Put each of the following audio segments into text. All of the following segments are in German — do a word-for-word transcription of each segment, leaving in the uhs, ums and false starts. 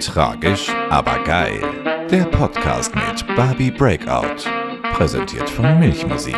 Tragisch, aber geil. Der Podcast mit Barbie Breakout. Präsentiert von Milchmusik.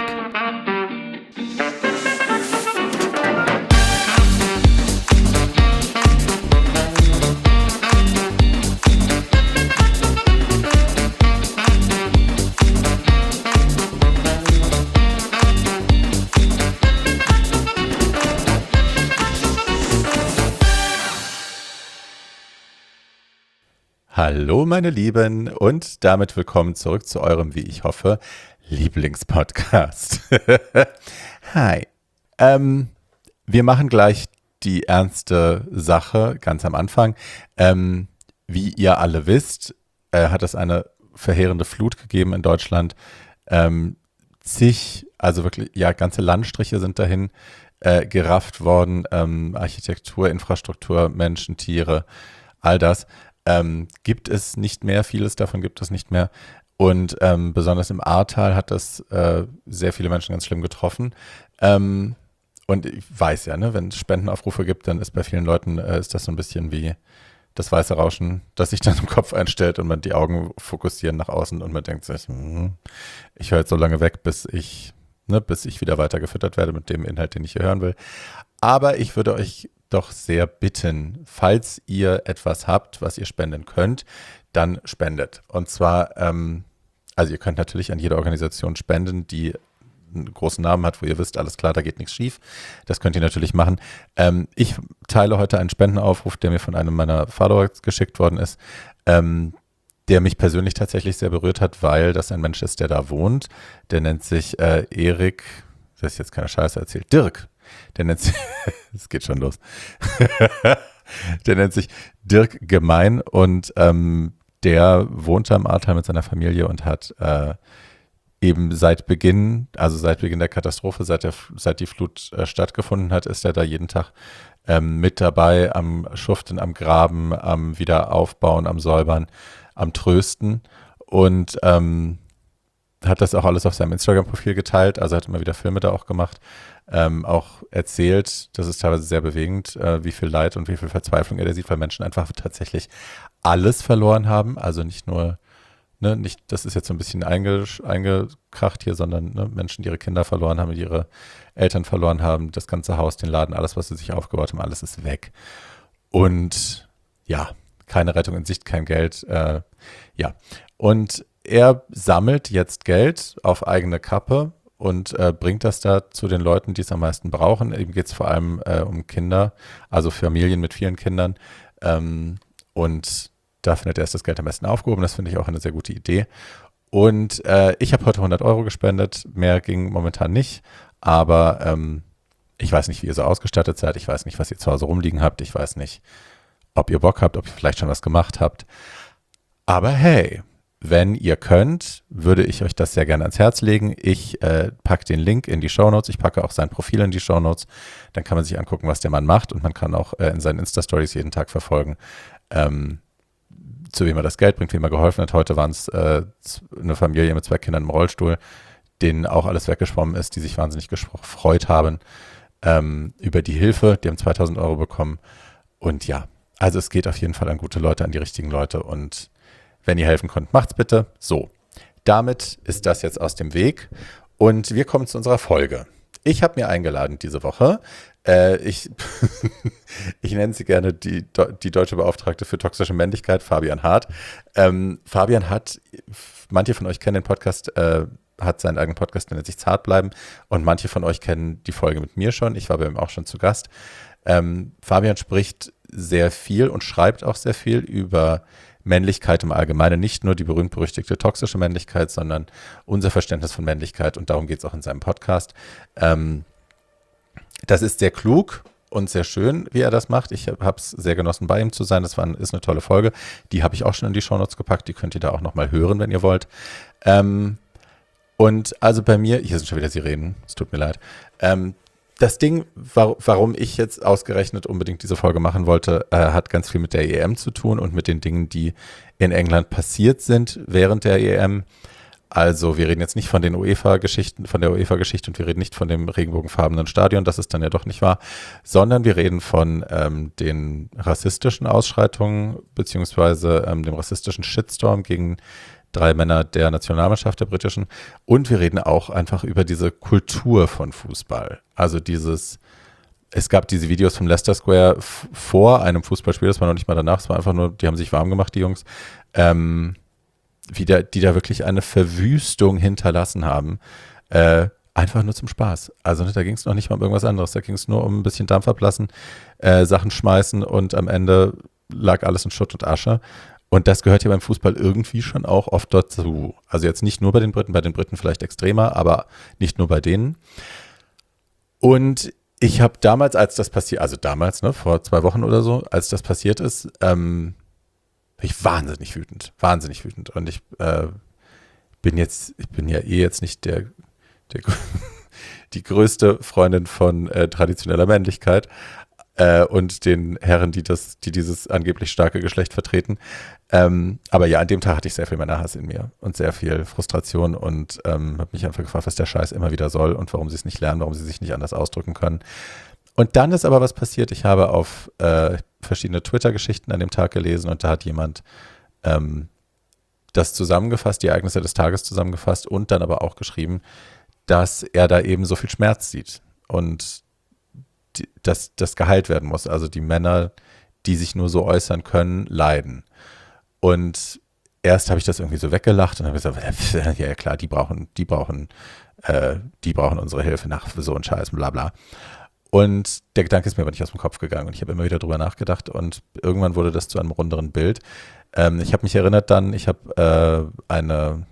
Hallo meine Lieben und damit willkommen zurück zu eurem, wie ich hoffe, Lieblingspodcast. Hi. Ähm, wir machen gleich die ernste Sache ganz am Anfang. Ähm, wie ihr alle wisst, äh, hat es eine verheerende Flut gegeben in Deutschland. Ähm, zig, also wirklich, ja, ganze Landstriche sind dahin äh, gerafft worden. Ähm, Architektur, Infrastruktur, Menschen, Tiere, all das. Ähm, gibt es nicht mehr, vieles davon gibt es nicht mehr. Und ähm, besonders im Ahrtal hat das äh, sehr viele Menschen ganz schlimm getroffen. Ähm, und ich weiß ja, ne, wenn es Spendenaufrufe gibt, dann ist bei vielen Leuten äh, ist das so ein bisschen wie das weiße Rauschen, das sich dann im Kopf einstellt und man die Augen fokussieren nach außen und man denkt sich, hm, ich höre jetzt so lange weg, bis ich, ne, bis ich wieder weiter gefüttert werde mit dem Inhalt, den ich hier hören will. Aber ich würde euch doch sehr bitten, falls ihr etwas habt, was ihr spenden könnt, dann spendet. Und zwar, ähm, also ihr könnt natürlich an jede Organisation spenden, die einen großen Namen hat, wo ihr wisst, alles klar, da geht nichts schief. Das könnt ihr natürlich machen. Ähm, ich teile heute einen Spendenaufruf, der mir von einem meiner Follower geschickt worden ist, ähm, der mich persönlich tatsächlich sehr berührt hat, weil das ein Mensch ist, der da wohnt. Der nennt sich äh, Erik, das ist jetzt keine Scheiße erzählt, Dirk. Der nennt sich, es geht schon los, der nennt sich Dirk Gemein und ähm, der wohnt am Ahrtal mit seiner Familie und hat äh, eben seit Beginn, also seit Beginn der Katastrophe, seit, der, seit die Flut äh, stattgefunden hat, ist er da jeden Tag ähm, mit dabei am Schuften, am Graben, am Wiederaufbauen, am Säubern, am Trösten und ähm, hat das auch alles auf seinem Instagram-Profil geteilt, also hat immer wieder Filme da auch gemacht. Ähm, auch erzählt, das ist teilweise sehr bewegend, äh, wie viel Leid und wie viel Verzweiflung er da sieht, weil Menschen einfach tatsächlich alles verloren haben, also nicht nur, ne, nicht, das ist jetzt so ein bisschen einge, eingekracht hier, sondern ne, Menschen, die ihre Kinder verloren haben, die ihre Eltern verloren haben, das ganze Haus, den Laden, alles, was sie sich aufgebaut haben, alles ist weg. Und ja, keine Rettung in Sicht, kein Geld, äh, ja. Und er sammelt jetzt Geld auf eigene Kappe und äh, bringt das da zu den Leuten, die es am meisten brauchen. Eben geht es vor allem äh, um Kinder, also Familien mit vielen Kindern. Ähm, und da findet er erst das Geld am besten aufgehoben. Das finde ich auch eine sehr gute Idee. Und äh, ich habe heute hundert Euro gespendet. Mehr ging momentan nicht. Aber ähm, ich weiß nicht, wie ihr so ausgestattet seid. Ich weiß nicht, was ihr zu Hause rumliegen habt. Ich weiß nicht, ob ihr Bock habt, ob ihr vielleicht schon was gemacht habt. Aber hey, wenn ihr könnt, würde ich euch das sehr gerne ans Herz legen. Ich äh, packe den Link in die Shownotes. Ich packe auch sein Profil in die Shownotes. Dann kann man sich angucken, was der Mann macht. Und man kann auch äh, in seinen Insta-Stories jeden Tag verfolgen, ähm, zu wem er das Geld bringt, wem er geholfen hat. Heute waren es äh, eine Familie mit zwei Kindern im Rollstuhl, denen auch alles weggeschwommen ist, die sich wahnsinnig gefreut haben ähm, über die Hilfe. Die haben zweitausend Euro bekommen. Und ja, also es geht auf jeden Fall an gute Leute, an die richtigen Leute. Und wenn ihr helfen könnt, macht's bitte. So, damit ist das jetzt aus dem Weg und wir kommen zu unserer Folge. Ich habe mir eingeladen diese Woche, äh, ich, ich nenne sie gerne die, die deutsche Beauftragte für toxische Männlichkeit, Fabian Hart. Ähm, Fabian hat, manche von euch kennen den Podcast, äh, hat seinen eigenen Podcast, der nennt sich Zart bleiben und manche von euch kennen die Folge mit mir schon. Ich war bei ihm auch schon zu Gast. Ähm, Fabian spricht sehr viel und schreibt auch sehr viel über Männlichkeit im Allgemeinen, nicht nur die berühmt-berüchtigte toxische Männlichkeit, sondern unser Verständnis von Männlichkeit und darum geht es auch in seinem Podcast. Ähm, das ist sehr klug und sehr schön, wie er das macht. Ich habe es sehr genossen, bei ihm zu sein. Das war, ist eine tolle Folge. Die habe ich auch schon in die Shownotes gepackt. Die könnt ihr da auch nochmal hören, wenn ihr wollt. Ähm, und also bei mir, hier sind schon wieder Sirenen, es tut mir leid. Ähm, Das Ding, warum ich jetzt ausgerechnet unbedingt diese Folge machen wollte, äh, hat ganz viel mit der E M zu tun und mit den Dingen, die in England passiert sind während der E M. Also wir reden jetzt nicht von den UEFA-Geschichten, von der UEFA-Geschichte und wir reden nicht von dem regenbogenfarbenen Stadion, das ist dann ja doch nicht wahr, sondern wir reden von ähm, den rassistischen Ausschreitungen beziehungsweise ähm, dem rassistischen Shitstorm gegen drei Männer der Nationalmannschaft der britischen und wir reden auch einfach über diese Kultur von Fußball. Also dieses, es gab diese Videos vom Leicester Square f- vor einem Fußballspiel, das war noch nicht mal danach, es war einfach nur, die haben sich warm gemacht, die Jungs, ähm, wie da, die da wirklich eine Verwüstung hinterlassen haben, äh, einfach nur zum Spaß. Also ne, da ging es noch nicht mal um irgendwas anderes, da ging es nur um ein bisschen Dampf ablassen, äh, Sachen schmeißen und am Ende lag alles in Schutt und Asche. Und das gehört ja beim Fußball irgendwie schon auch oft dazu. Also jetzt nicht nur bei den Briten, bei den Briten vielleicht extremer, aber nicht nur bei denen. Und ich habe damals, als das passiert, also damals, ne, vor zwei Wochen oder so, als das passiert ist, ähm, ich wahnsinnig wütend, wahnsinnig wütend. Und ich äh, bin jetzt, ich bin ja eh jetzt nicht der, der die größte Freundin von äh, traditioneller Männlichkeit äh, und den Herren, die das, die dieses angeblich starke Geschlecht vertreten. Ähm, aber ja, an dem Tag hatte ich sehr viel Männerhass in mir und sehr viel Frustration und ähm, habe mich einfach gefragt, was der Scheiß immer wieder soll und warum sie es nicht lernen, warum sie sich nicht anders ausdrücken können. Und dann ist aber was passiert. Ich habe auf äh, verschiedene Twitter-Geschichten an dem Tag gelesen und da hat jemand ähm, das zusammengefasst, die Ereignisse des Tages zusammengefasst und dann aber auch geschrieben, dass er da eben so viel Schmerz sieht und die, dass das geheilt werden muss. Also die Männer, die sich nur so äußern können, leiden. Und erst habe ich das irgendwie so weggelacht und habe gesagt, ja, ja klar, die brauchen, die brauchen, äh, die brauchen unsere Hilfe nach so einen Scheiß, bla bla. Und der Gedanke ist mir aber nicht aus dem Kopf gegangen und ich habe immer wieder drüber nachgedacht und irgendwann wurde das zu einem runderen Bild. Ähm, ich habe mich erinnert dann, ich habe äh, eine,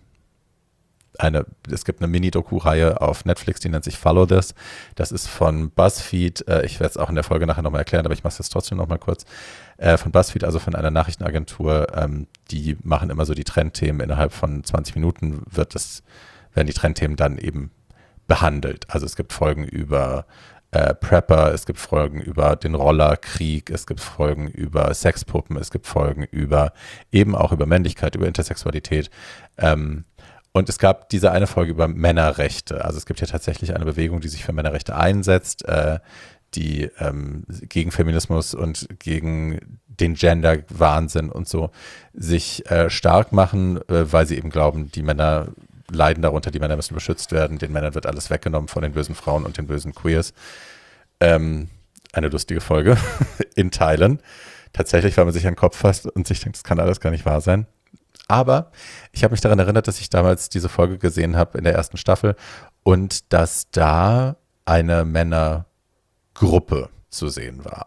eine, es gibt eine Mini-Doku-Reihe auf Netflix, die nennt sich Follow This. Das ist von BuzzFeed, äh, ich werde es auch in der Folge nachher nochmal erklären, aber ich mache es jetzt trotzdem nochmal kurz. Äh, von BuzzFeed, also von einer Nachrichtenagentur, ähm, die machen immer so die Trendthemen, innerhalb von zwanzig Minuten wird das, werden die Trendthemen dann eben behandelt. Also es gibt Folgen über Äh, Prepper, es gibt Folgen über den Rollerkrieg, es gibt Folgen über Sexpuppen, es gibt Folgen über eben auch über Männlichkeit, über Intersexualität. Ähm, und es gab diese eine Folge über Männerrechte. Also es gibt ja tatsächlich eine Bewegung, die sich für Männerrechte einsetzt, äh, die ähm, gegen Feminismus und gegen den Gender-Wahnsinn und so sich äh, stark machen, äh, weil sie eben glauben, die Männer leiden darunter, die Männer müssen beschützt werden, den Männern wird alles weggenommen von den bösen Frauen und den bösen Queers. Ähm, eine lustige Folge in Teilen. Tatsächlich, weil man sich an den Kopf fasst und sich denkt, das kann alles gar nicht wahr sein. Aber ich habe mich daran erinnert, dass ich damals diese Folge gesehen habe in der ersten Staffel und dass da eine Männergruppe zu sehen war.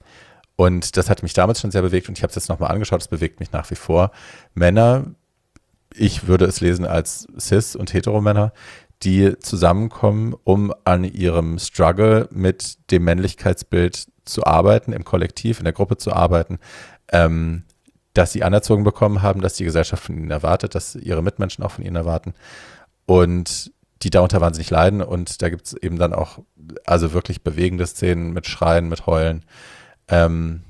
Und das hat mich damals schon sehr bewegt und ich habe es jetzt nochmal angeschaut, es bewegt mich nach wie vor. Männer, ich würde es lesen als Cis- und Heteromänner, die zusammenkommen, um an ihrem Struggle mit dem Männlichkeitsbild zu arbeiten, im Kollektiv, in der Gruppe zu arbeiten, ähm, dass sie anerzogen bekommen haben, dass die Gesellschaft von ihnen erwartet, dass ihre Mitmenschen auch von ihnen erwarten und die darunter wahnsinnig leiden und da gibt es eben dann auch also wirklich bewegende Szenen mit Schreien, mit Heulen. Ähm,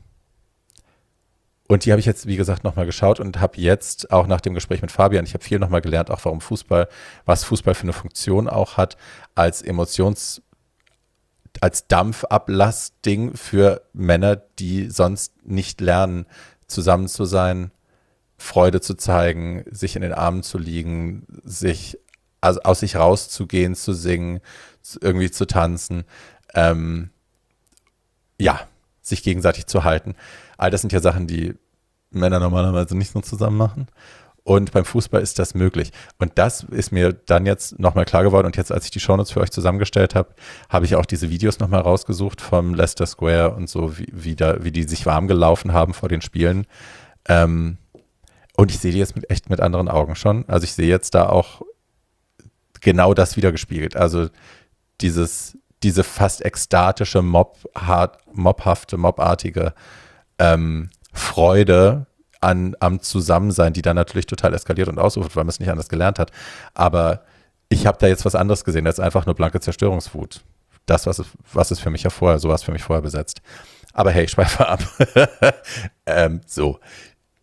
Und die habe ich jetzt, wie gesagt, nochmal geschaut und habe jetzt auch nach dem Gespräch mit Fabian, ich habe viel nochmal gelernt, auch warum Fußball, was Fußball für eine Funktion auch hat, als Emotions-, als Dampfablassding für Männer, die sonst nicht lernen, zusammen zu sein, Freude zu zeigen, sich in den Armen zu liegen, sich, also aus sich rauszugehen, zu singen, irgendwie zu tanzen, ähm, ja, sich gegenseitig zu halten. All das sind ja Sachen, die Männer normalerweise nicht so zusammen machen. Und beim Fußball ist das möglich. Und das ist mir dann jetzt nochmal klar geworden. Und jetzt, als ich die Shownotes für euch zusammengestellt habe, habe ich auch diese Videos nochmal rausgesucht vom Leicester Square und so, wie, wie, da, wie die sich warm gelaufen haben vor den Spielen. Ähm, und ich sehe die jetzt mit, echt mit anderen Augen schon. Also ich sehe jetzt da auch genau das wiedergespiegelt. Also dieses diese fast ekstatische, Mob, hart, mobhafte, mobartige ähm, Freude an, am Zusammensein, die dann natürlich total eskaliert und ausufert, weil man es nicht anders gelernt hat. Aber ich habe da jetzt was anderes gesehen, als einfach nur blanke Zerstörungswut. Das, was es, was es für mich ja vorher, so war es für mich vorher besetzt. Aber hey, ich schweife ab. ähm, so.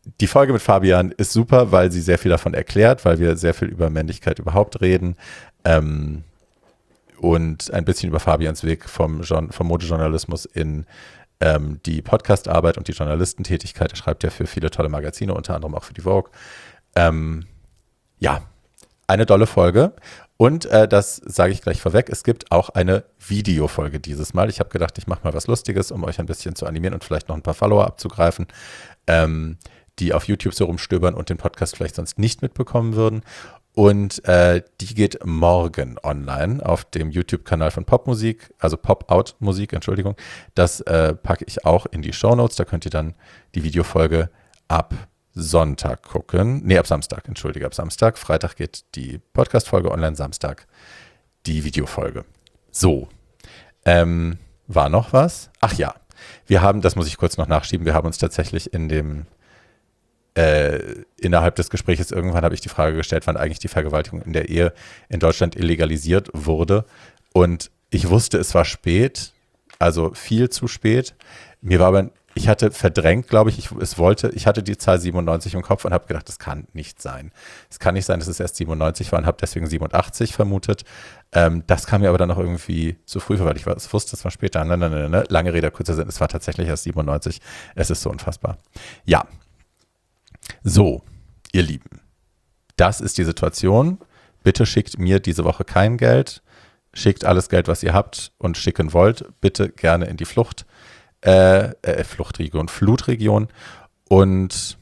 die Folge mit Fabian ist super, weil sie sehr viel davon erklärt, weil wir sehr viel über Männlichkeit überhaupt reden ähm, und ein bisschen über Fabians Weg vom, vom Modejournalismus in ähm, die Podcastarbeit und die Journalistentätigkeit. Er schreibt ja für viele tolle Magazine, unter anderem auch für die Vogue. Ähm, ja, eine dolle Folge. Und äh, das sage ich gleich vorweg, es gibt auch eine Videofolge dieses Mal. Ich habe gedacht, ich mache mal was Lustiges, um euch ein bisschen zu animieren und vielleicht noch ein paar Follower abzugreifen, ähm, die auf YouTube so rumstöbern und den Podcast vielleicht sonst nicht mitbekommen würden. Und äh, die geht morgen online auf dem YouTube-Kanal von Popmusik, also Pop-Out-Musik, Entschuldigung. Das äh, packe ich auch in die Shownotes. Da könnt ihr dann die Videofolge ab Sonntag gucken. Nee, ab Samstag, entschuldige, ab Samstag. Freitag geht die Podcast-Folge online, Samstag die Videofolge. So, ähm, war noch was? Ach ja, wir haben, das muss ich kurz noch nachschieben, wir haben uns tatsächlich in dem, äh, innerhalb des Gesprächs irgendwann habe ich die Frage gestellt, wann eigentlich die Vergewaltigung in der Ehe in Deutschland illegalisiert wurde. Und ich wusste, es war spät, also viel zu spät. Mir war aber Ich hatte verdrängt, glaube ich, ich, es wollte, ich hatte die Zahl siebenundneunzig im Kopf und habe gedacht, das kann nicht sein. Es kann nicht sein, dass es erst siebenundneunzig war und habe deswegen siebenundachtzig vermutet. Ähm, das kam mir aber dann noch irgendwie zu früh vor, weil ich was wusste, es war später. Nein, nein, nein, nein. Lange Rede, kurzer Sinn, es war tatsächlich erst siebenundneunzig. Es ist so unfassbar. Ja. So, ihr Lieben, das ist die Situation. Bitte schickt mir diese Woche kein Geld. Schickt alles Geld, was ihr habt und schicken wollt. Bitte gerne in die Flucht. Äh, äh, Fluchtregion, Flutregion. Und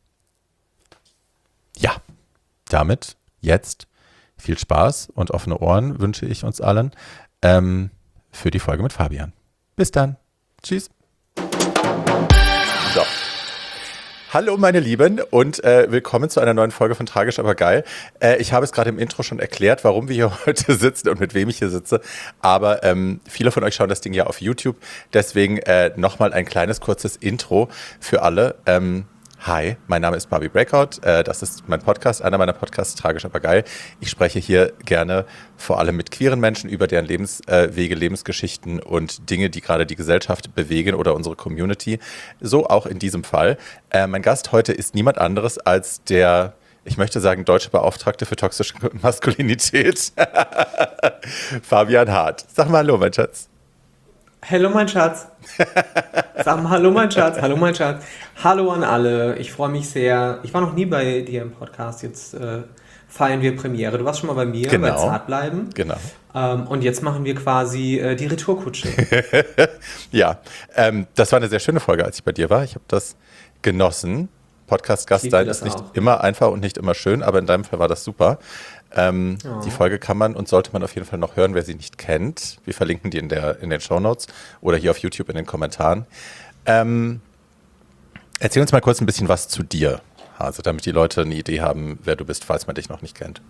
ja, damit jetzt viel Spaß und offene Ohren wünsche ich uns allen ähm, für die Folge mit Fabian. Bis dann. Tschüss. So. Hallo meine Lieben und äh, willkommen zu einer neuen Folge von Tragisch aber geil. Äh, ich habe es gerade im Intro schon erklärt, warum wir hier heute sitzen und mit wem ich hier sitze, aber ähm, viele von euch schauen das Ding ja auf YouTube, deswegen äh, nochmal ein kleines kurzes Intro für alle. Ähm, Hi, mein Name ist Barbie Breakout, äh, das ist mein Podcast, einer meiner Podcasts, Tragisch aber geil. Ich spreche hier gerne vor allem mit queeren Menschen über deren Lebenswege, äh, Lebensgeschichten und Dinge, die gerade die Gesellschaft bewegen oder unsere Community. So auch in diesem Fall. Äh, mein Gast heute ist niemand anderes als der, ich möchte sagen, deutsche Beauftragte für toxische Maskulinität, Fabian Hart. Sag mal hallo, mein Schatz. Hallo mein Schatz. Sag mal hallo mein Schatz. Hallo mein Schatz. Hallo an alle. Ich freue mich sehr. Ich war noch nie bei dir im Podcast. Jetzt äh, feiern wir Premiere. Du warst schon mal bei mir, genau. bei Zartbleiben. Genau. Ähm, und jetzt machen wir quasi äh, die Retourkutsche. Ja, ähm, das war eine sehr schöne Folge, als ich bei dir war. Ich habe das genossen. Podcast-Gast sein ist nicht auch. Immer einfach und nicht immer schön, aber in deinem Fall war das super. Ähm, oh. Die Folge kann man und sollte man auf jeden Fall noch hören, wer sie nicht kennt. Wir verlinken die in, der, in den Shownotes oder hier auf YouTube in den Kommentaren. Ähm, erzähl uns mal kurz ein bisschen was zu dir, Hase, damit die Leute eine Idee haben, wer du bist, falls man dich noch nicht kennt.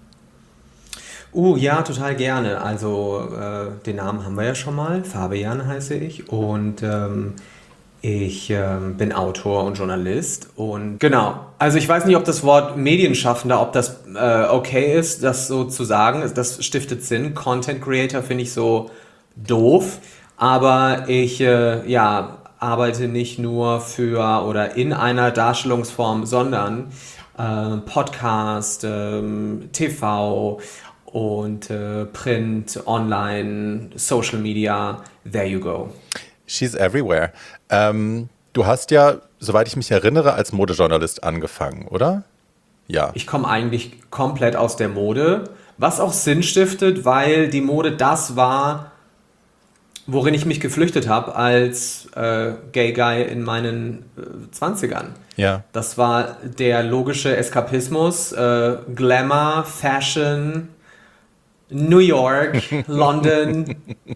Uh, ja, total gerne. Also äh, den Namen haben wir ja schon mal. Fabian heiße ich und ähm, ich ähm, bin Autor und Journalist und genau, also ich weiß nicht, ob das Wort Medienschaffender, ob das äh, okay ist, das so zu sagen, das stiftet Sinn. Content Creator finde ich so doof, aber ich äh, ja, arbeite nicht nur für oder in einer Darstellungsform, sondern äh, Podcast, äh, T V und äh, Print, Online, Social Media, there you go. She's everywhere. Ähm, du hast ja, soweit ich mich erinnere, als Modejournalist angefangen, oder? Ja. Ich komme eigentlich komplett aus der Mode, was auch Sinn stiftet, weil die Mode das war, worin ich mich geflüchtet habe als äh, Gay Guy in meinen äh, zwanzigern. Ja. Das war der logische Eskapismus, äh, Glamour, Fashion, New York, London.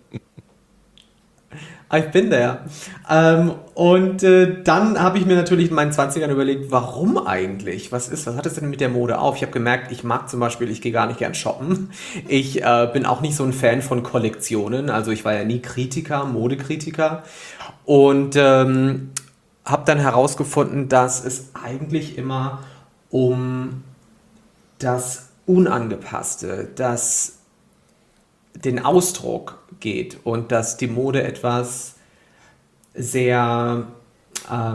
I've been there. Ähm, und äh, dann habe ich mir natürlich in meinen zwanzigern überlegt, warum eigentlich? Was ist, was hat es denn mit der Mode auf? Ich habe gemerkt, ich mag zum Beispiel, ich gehe gar nicht gern shoppen. Ich äh, bin auch nicht so ein Fan von Kollektionen. Also ich war ja nie Kritiker, Modekritiker. Und ähm, habe dann herausgefunden, dass es eigentlich immer um das Unangepasste, das den Ausdruck geht und dass die Mode etwas sehr, ähm,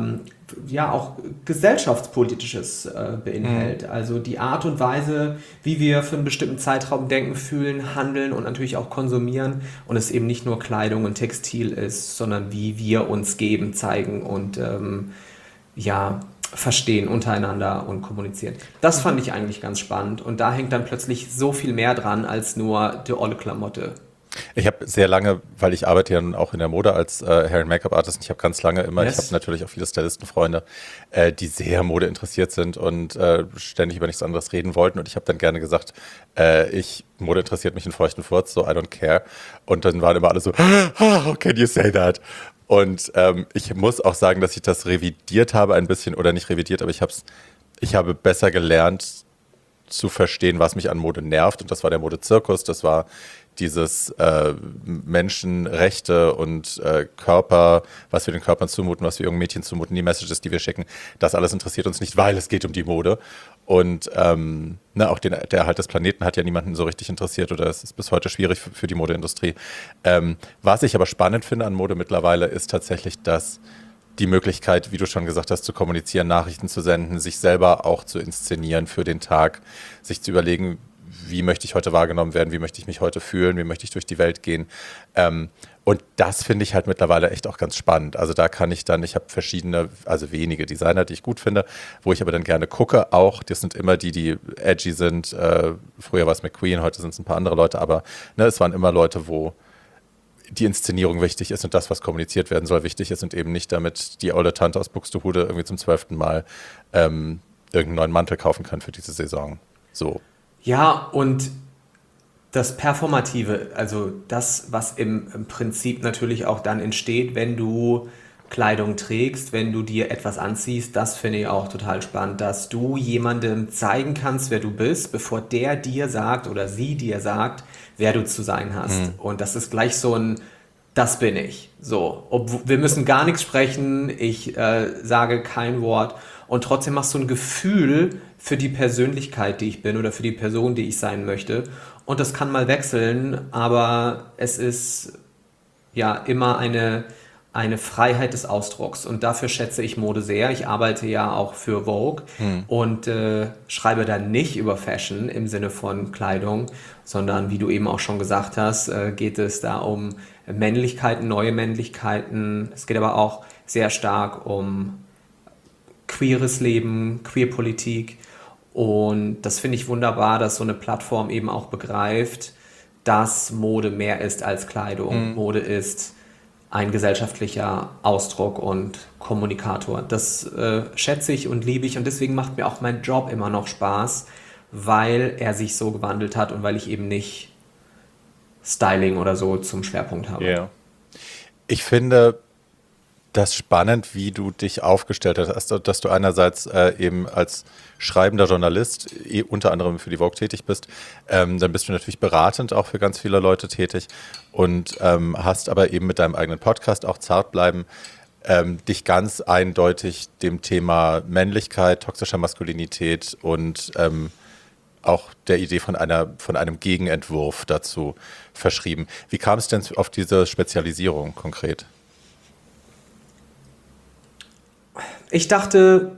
ja auch gesellschaftspolitisches äh, beinhaltet. Mhm. Also die Art und Weise, wie wir für einen bestimmten Zeitraum denken, fühlen, handeln und natürlich auch konsumieren und es eben nicht nur Kleidung und Textil ist, sondern wie wir uns geben, zeigen und ähm, ja, verstehen untereinander und kommunizieren. Das mhm. fand ich eigentlich ganz spannend und da hängt dann plötzlich so viel mehr dran als nur die olle Klamotte. Ich habe sehr lange, weil ich arbeite ja auch in der Mode als äh, Hair- und Make-up-Artist, ich habe ganz lange immer, yes. ich habe natürlich auch viele Stylistenfreunde, äh, die sehr Mode interessiert sind und äh, ständig über nichts anderes reden wollten und ich habe dann gerne gesagt, äh, ich, Mode interessiert mich in feuchten Furz, so I don't care und dann waren immer alle so, how can you say that? Und ähm, ich muss auch sagen, dass ich das revidiert habe ein bisschen, oder nicht revidiert, aber ich, hab's, ich habe besser gelernt zu verstehen, was mich an Mode nervt und das war der Modezirkus, das war dieses äh, Menschenrechte und äh, Körper, was wir den Körpern zumuten, was wir jungen Mädchen zumuten, die Messages, die wir schicken, das alles interessiert uns nicht, weil es geht um die Mode. Und ähm, ne, auch den, der Erhalt des Planeten hat ja niemanden so richtig interessiert oder es ist bis heute schwierig für, für die Modeindustrie. Ähm, was ich aber spannend finde an Mode mittlerweile, ist tatsächlich, dass die Möglichkeit, wie du schon gesagt hast, zu kommunizieren, Nachrichten zu senden, sich selber auch zu inszenieren für den Tag, sich zu überlegen, wie möchte ich heute wahrgenommen werden, wie möchte ich mich heute fühlen, wie möchte ich durch die Welt gehen. Ähm, und das finde ich halt mittlerweile echt auch ganz spannend. Also da kann ich dann, ich habe verschiedene, also wenige Designer, die ich gut finde, wo ich aber dann gerne gucke auch. Das sind immer die, die edgy sind. Äh, früher war es McQueen, heute sind es ein paar andere Leute, aber ne, es waren immer Leute, wo die Inszenierung wichtig ist und das, was kommuniziert werden soll, wichtig ist und eben nicht damit die olle Tante aus Buxtehude irgendwie zum zwölften Mal ähm, irgendeinen neuen Mantel kaufen kann für diese Saison. So. Ja, und das Performative, also das, was im, im Prinzip natürlich auch dann entsteht, wenn du Kleidung trägst, wenn du dir etwas anziehst, das finde ich auch total spannend, dass du jemandem zeigen kannst, wer du bist, bevor der dir sagt oder sie dir sagt, wer du zu sein hast. Mhm. Und das ist gleich so ein, das bin ich. So, ob, wir müssen gar nichts sprechen, ich äh, sage kein Wort und trotzdem machst du ein Gefühl für die Persönlichkeit, die ich bin oder für die Person, die ich sein möchte. Und das kann mal wechseln, aber es ist ja immer eine, eine Freiheit des Ausdrucks. Und dafür schätze ich Mode sehr. Ich arbeite ja auch für Vogue hm. und äh, schreibe da nicht über Fashion im Sinne von Kleidung, sondern wie du eben auch schon gesagt hast, äh, geht es da um Männlichkeiten, neue Männlichkeiten. Es geht aber auch sehr stark um queeres Leben, Queerpolitik. Und das finde ich wunderbar, dass so eine Plattform eben auch begreift, dass Mode mehr ist als Kleidung. Mhm. Mode ist ein gesellschaftlicher Ausdruck und Kommunikator. Das äh, schätze ich und liebe ich und deswegen macht mir auch mein Job immer noch Spaß, weil er sich so gewandelt hat und weil ich eben nicht Styling oder so zum Schwerpunkt habe. Yeah. Ich finde das spannend, wie du dich aufgestellt hast, dass du einerseits äh, eben als schreibender Journalist eh, unter anderem für die Vogue tätig bist, ähm, dann bist du natürlich beratend auch für ganz viele Leute tätig und ähm, hast aber eben mit deinem eigenen Podcast auch zart bleiben, ähm, dich ganz eindeutig dem Thema Männlichkeit, toxischer Maskulinität und ähm, auch der Idee von einer von einem Gegenentwurf dazu verschrieben. Wie kam es denn auf diese Spezialisierung konkret? Ich dachte,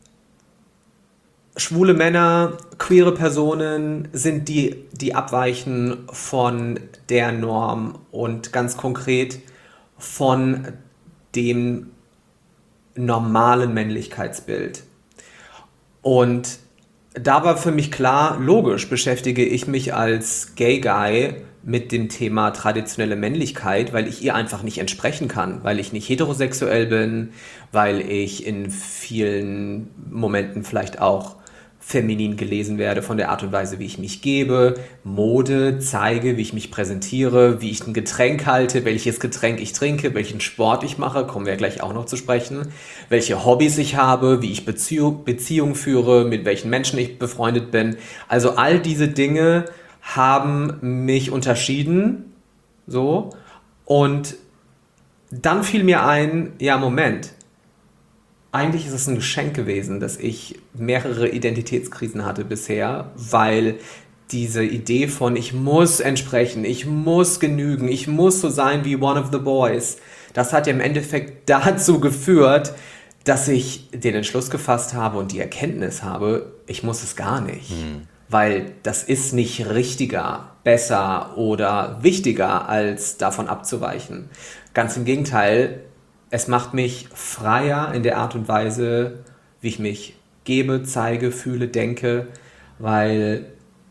schwule Männer, queere Personen sind die, die abweichen von der Norm und ganz konkret von dem normalen Männlichkeitsbild. Und da war für mich klar, logisch beschäftige ich mich als Gay Guy mit dem Thema traditionelle Männlichkeit, weil ich ihr einfach nicht entsprechen kann, weil ich nicht heterosexuell bin, weil ich in vielen Momenten vielleicht auch feminin gelesen werde von der Art und Weise, wie ich mich gebe, Mode zeige, wie ich mich präsentiere, wie ich ein Getränk halte, welches Getränk ich trinke, welchen Sport ich mache, kommen wir gleich auch noch zu sprechen, welche Hobbys ich habe, wie ich Beziehung, Beziehung führe, mit welchen Menschen ich befreundet bin. Also all diese Dinge haben mich unterschieden, so, und dann fiel mir ein, ja, Moment, eigentlich ist es ein Geschenk gewesen, dass ich mehrere Identitätskrisen hatte bisher, weil diese Idee von ich muss entsprechen, ich muss genügen, ich muss so sein wie one of the boys, das hat ja im Endeffekt dazu geführt, dass ich den Entschluss gefasst habe und die Erkenntnis habe, ich muss es gar nicht. Hm. Weil das ist nicht richtiger, besser oder wichtiger, als davon abzuweichen. Ganz im Gegenteil, es macht mich freier in der Art und Weise, wie ich mich gebe, zeige, fühle, denke, weil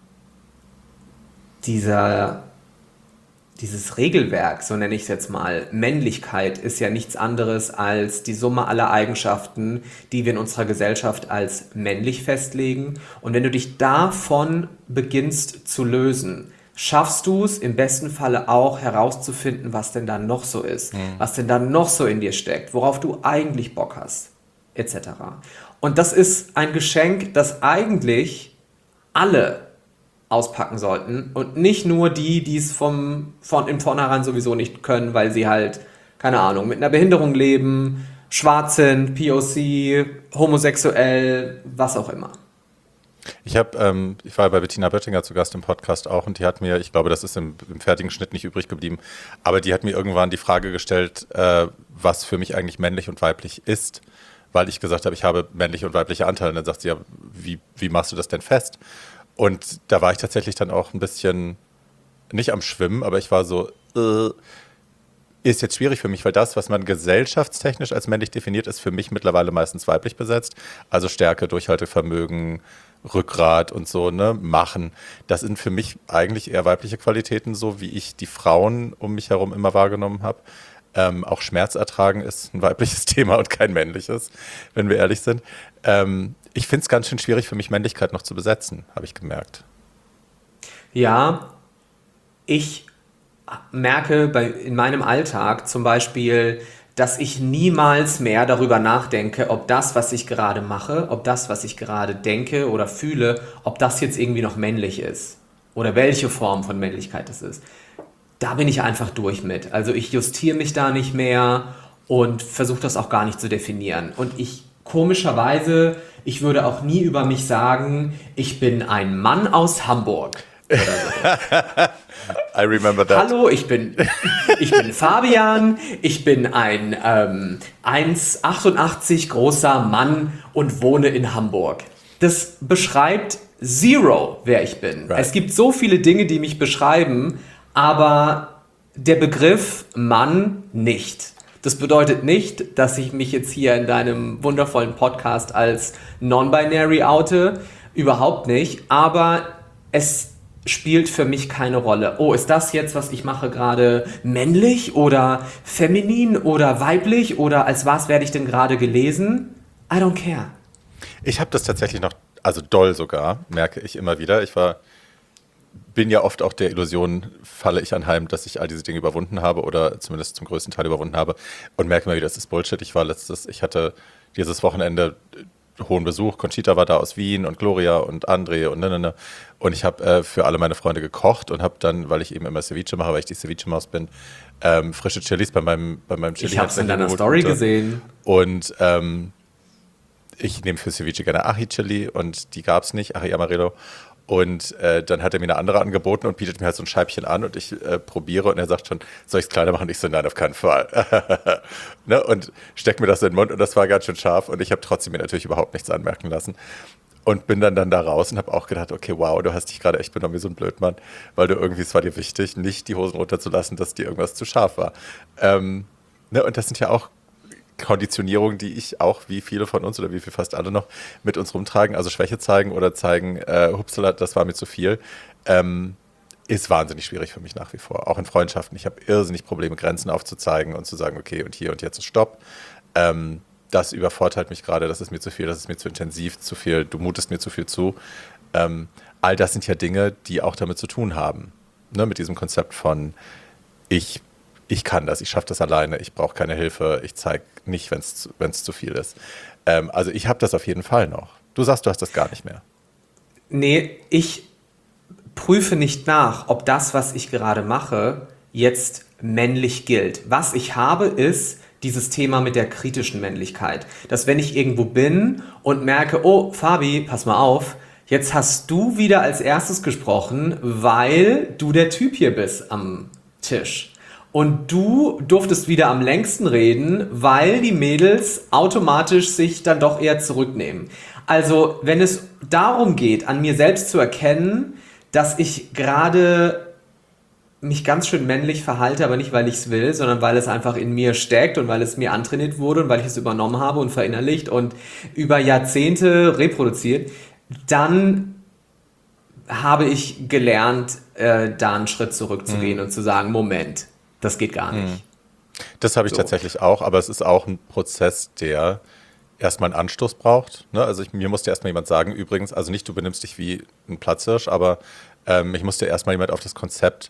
dieser, dieses Regelwerk, so nenne ich es jetzt mal, Männlichkeit, ist ja nichts anderes als die Summe aller Eigenschaften, die wir in unserer Gesellschaft als männlich festlegen. Und wenn du dich davon beginnst zu lösen, schaffst du es im besten Falle auch herauszufinden, was denn da noch so ist, mhm. was denn da noch so in dir steckt, worauf du eigentlich Bock hast, et cetera. Und das ist ein Geschenk, das eigentlich alle auspacken sollten und nicht nur die, die es vom, von im Vornherein sowieso nicht können, weil sie halt, keine Ahnung, mit einer Behinderung leben, schwarz sind, P O C, homosexuell, was auch immer. Ich habe, ähm, ich war bei Bettina Böttinger zu Gast im Podcast auch und die hat mir, ich glaube, das ist im, im fertigen Schnitt nicht übrig geblieben, aber die hat mir irgendwann die Frage gestellt, äh, was für mich eigentlich männlich und weiblich ist, weil ich gesagt habe, ich habe männliche und weibliche Anteile. Und dann sagt sie, ja, wie, wie machst du das denn fest? Und da war ich tatsächlich dann auch ein bisschen, nicht am Schwimmen, aber ich war so, äh, ist jetzt schwierig für mich, weil das, was man gesellschaftstechnisch als männlich definiert, ist für mich mittlerweile meistens weiblich besetzt. Also Stärke, Durchhaltevermögen, Rückgrat und so, ne, machen. Das sind für mich eigentlich eher weibliche Qualitäten, so wie ich die Frauen um mich herum immer wahrgenommen habe. Ähm, auch Schmerz ertragen ist ein weibliches Thema und kein männliches, wenn wir ehrlich sind. Ähm, ich finde es ganz schön schwierig für mich, Männlichkeit noch zu besetzen, habe ich gemerkt. Ja, ich merke bei, in meinem Alltag zum Beispiel, dass ich niemals mehr darüber nachdenke, ob das, was ich gerade mache, ob das, was ich gerade denke oder fühle, ob das jetzt irgendwie noch männlich ist oder welche Form von Männlichkeit das ist. Da bin ich einfach durch mit. Also ich justiere mich da nicht mehr und versuche das auch gar nicht zu definieren. Und ich, komischerweise, ich würde auch nie über mich sagen, ich bin ein Mann aus Hamburg. Oder so. I remember that. Hallo, ich bin, ich bin Fabian, ich bin ein ähm, eins Komma achtundachtzig großer Mann und wohne in Hamburg. Das beschreibt zero, wer ich bin. Right. Es gibt so viele Dinge, die mich beschreiben, aber der Begriff Mann nicht. Das bedeutet nicht, dass ich mich jetzt hier in deinem wundervollen Podcast als non-binary oute, überhaupt nicht, aber es spielt für mich keine Rolle. Oh, ist das jetzt, was ich mache, gerade männlich oder feminin oder weiblich oder als was werde ich denn gerade gelesen? I don't care. Ich habe das tatsächlich noch, also doll sogar, merke ich immer wieder. Ich war, bin ja oft auch der Illusion, falle ich anheim, dass ich all diese Dinge überwunden habe oder zumindest zum größten Teil überwunden habe und merke immer wieder, das ist Bullshit. Ich war letztes, ich hatte dieses Wochenende hohen Besuch. Conchita war da aus Wien und Gloria und André und ne, ne, ne. Und ich habe äh, für alle meine Freunde gekocht und habe dann, weil ich eben immer Ceviche mache, weil ich die Ceviche-Maus bin, ähm, frische Chilis bei meinem, bei meinem Chili. Ich habe es in deiner Story gute. gesehen. Und ähm, ich nehme für Ceviche gerne Ají-Chili und die gab es nicht, Ají Amarillo. Und äh, dann hat er mir eine andere angeboten und bietet mir halt so ein Scheibchen an und ich äh, probiere und er sagt schon, soll ich es kleiner machen? Ich so, nein, auf keinen Fall. Ne? Und steckt mir das in den Mund und das war ganz schön scharf und ich habe trotzdem mir natürlich überhaupt nichts anmerken lassen. Und bin dann, dann da raus und habe auch gedacht, okay, wow, du hast dich gerade echt benommen wie so ein Blödmann, weil du irgendwie, es war dir wichtig, nicht die Hosen runterzulassen, dass dir irgendwas zu scharf war. Ähm, ne? Und das sind ja auch Konditionierung, die ich auch, wie viele von uns oder wie viel fast alle noch, mit uns rumtragen, also Schwäche zeigen oder zeigen, äh, hupsala, das war mir zu viel, ähm, ist wahnsinnig schwierig für mich nach wie vor. Auch in Freundschaften. Ich habe irrsinnig Probleme, Grenzen aufzuzeigen und zu sagen, okay, und hier und jetzt ist Stopp. Ähm, das übervorteilt mich gerade, das ist mir zu viel, das ist mir zu intensiv, zu viel, du mutest mir zu viel zu. Ähm, all das sind ja Dinge, die auch damit zu tun haben. Ne, mit diesem Konzept von, ich Ich kann das, ich schaffe das alleine, ich brauche keine Hilfe, ich zeige nicht, wenn es zu viel ist. Ähm, also ich habe das auf jeden Fall noch. Du sagst, du hast das gar nicht mehr. Nee, ich prüfe nicht nach, ob das, was ich gerade mache, jetzt männlich gilt. Was ich habe, ist dieses Thema mit der kritischen Männlichkeit. Dass wenn ich irgendwo bin und merke, oh, Fabi, pass mal auf, jetzt hast du wieder als erstes gesprochen, weil du der Typ hier bist am Tisch. Und du durftest wieder am längsten reden, weil die Mädels automatisch sich dann doch eher zurücknehmen. Also, wenn es darum geht, an mir selbst zu erkennen, dass ich gerade mich ganz schön männlich verhalte, aber nicht, weil ich es will, sondern weil es einfach in mir steckt und weil es mir antrainiert wurde und weil ich es übernommen habe und verinnerlicht und über Jahrzehnte reproduziert, dann habe ich gelernt, äh, da einen Schritt zurückzugehen mhm. und zu sagen, Moment, das geht gar nicht. Das habe ich So. tatsächlich auch, aber es ist auch ein Prozess, der erstmal einen Anstoß braucht. Ne? Also ich, mir musste erstmal jemand sagen, übrigens, also nicht du benimmst dich wie ein Platzhirsch, aber ähm, ich musste erstmal jemand auf das Konzept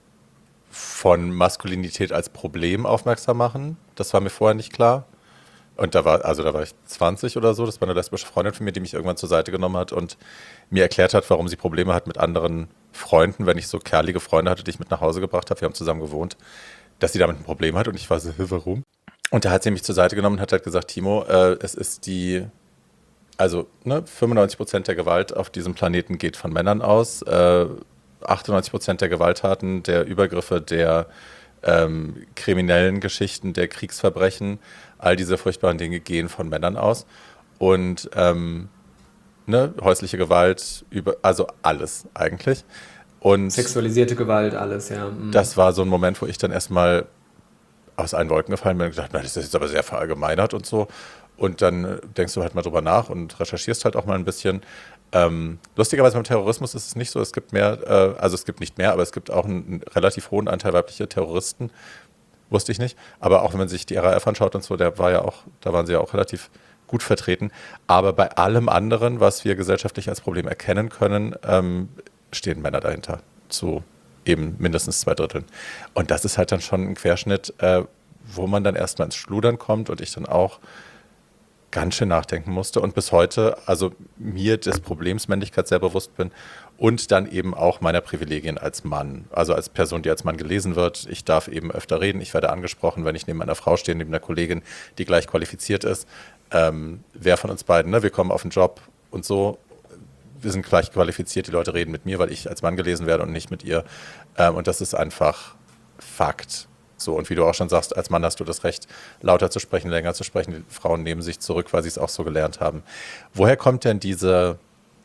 von Maskulinität als Problem aufmerksam machen. Das war mir vorher nicht klar. Und da war, also da war ich zwanzig oder so, das war eine lesbische Freundin von mir, die mich irgendwann zur Seite genommen hat und mir erklärt hat, warum sie Probleme hat mit anderen Freunden, wenn ich so kerlige Freunde hatte, die ich mit nach Hause gebracht habe, wir haben zusammen gewohnt, dass sie damit ein Problem hat und ich war so, warum? Und da hat sie mich zur Seite genommen und hat halt gesagt, Timo, äh, es ist die, also ne, fünfundneunzig Prozent der Gewalt auf diesem Planeten geht von Männern aus, äh, achtundneunzig Prozent der Gewalttaten, der Übergriffe, der ähm, kriminellen Geschichten, der Kriegsverbrechen, all diese furchtbaren Dinge gehen von Männern aus. Und ähm, ne, häusliche Gewalt, über, also alles eigentlich. Und sexualisierte Gewalt, alles, ja. Mhm. Das war so ein Moment, wo ich dann erstmal aus allen Wolken gefallen bin und gedacht, das ist jetzt aber sehr verallgemeinert und so. Und dann denkst du halt mal drüber nach und recherchierst halt auch mal ein bisschen. Ähm, lustigerweise beim Terrorismus ist es nicht so, es gibt mehr, äh, also es gibt nicht mehr, aber es gibt auch einen, einen relativ hohen Anteil weiblicher Terroristen. Wusste ich nicht. Aber auch wenn man sich die R A F anschaut und so, der war ja auch, da waren sie ja auch relativ gut vertreten. Aber bei allem anderen, was wir gesellschaftlich als Problem erkennen können, ähm, stehen Männer dahinter. Zu eben mindestens zwei Dritteln. Und das ist halt dann schon ein Querschnitt, äh, wo man dann erstmal ins Schludern kommt und ich dann auch ganz schön nachdenken musste und bis heute, also mir des Problems Männlichkeit sehr bewusst bin und dann eben auch meiner Privilegien als Mann, also als Person, die als Mann gelesen wird. Ich darf eben öfter reden, ich werde angesprochen, wenn ich neben einer Frau stehe, neben einer Kollegin, die gleich qualifiziert ist. Ähm, wer von uns beiden, ne? Wir kommen auf den Job und so, wir sind gleich qualifiziert, die Leute reden mit mir, weil ich als Mann gelesen werde und nicht mit ihr. Ähm, und das ist einfach Fakt. So, und wie du auch schon sagst, als Mann hast du das Recht, lauter zu sprechen, länger zu sprechen. Die Frauen nehmen sich zurück, weil sie es auch so gelernt haben. Woher kommt denn diese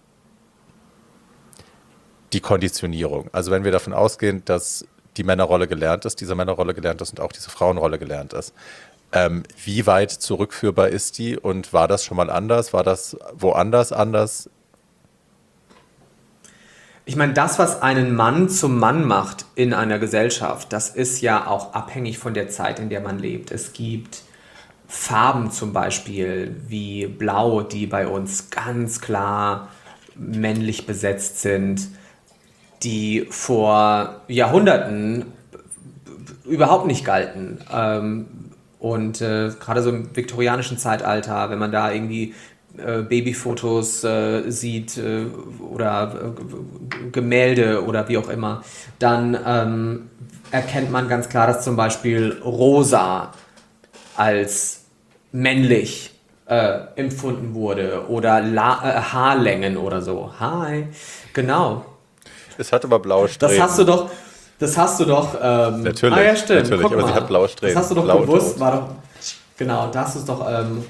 die Konditionierung? Also wenn wir davon ausgehen, dass die Männerrolle gelernt ist, diese Männerrolle gelernt ist und auch diese Frauenrolle gelernt ist, ähm, wie weit zurückführbar ist die und war das schon mal anders? War das woanders anders? Ich meine, das, was einen Mann zum Mann macht in einer Gesellschaft, das ist ja auch abhängig von der Zeit, in der man lebt. Es gibt Farben zum Beispiel wie Blau, die bei uns ganz klar männlich besetzt sind, die vor Jahrhunderten überhaupt nicht galten. Und äh, gerade so im viktorianischen Zeitalter, wenn man da irgendwie Babyfotos äh, sieht äh, oder äh, Gemälde oder wie auch immer, dann ähm, erkennt man ganz klar, dass zum Beispiel rosa als männlich äh, empfunden wurde oder La- äh, Haarlängen oder so. Hi, genau. Es hat aber blaue Strähnen. Das hast du doch, das hast du doch. Ähm, natürlich, ah ja, stimmt. natürlich, Guck aber mal. sie hat blaue Strähnen. Das hast du doch Blau gewusst, war doch. Genau, das hast du es doch. Ähm,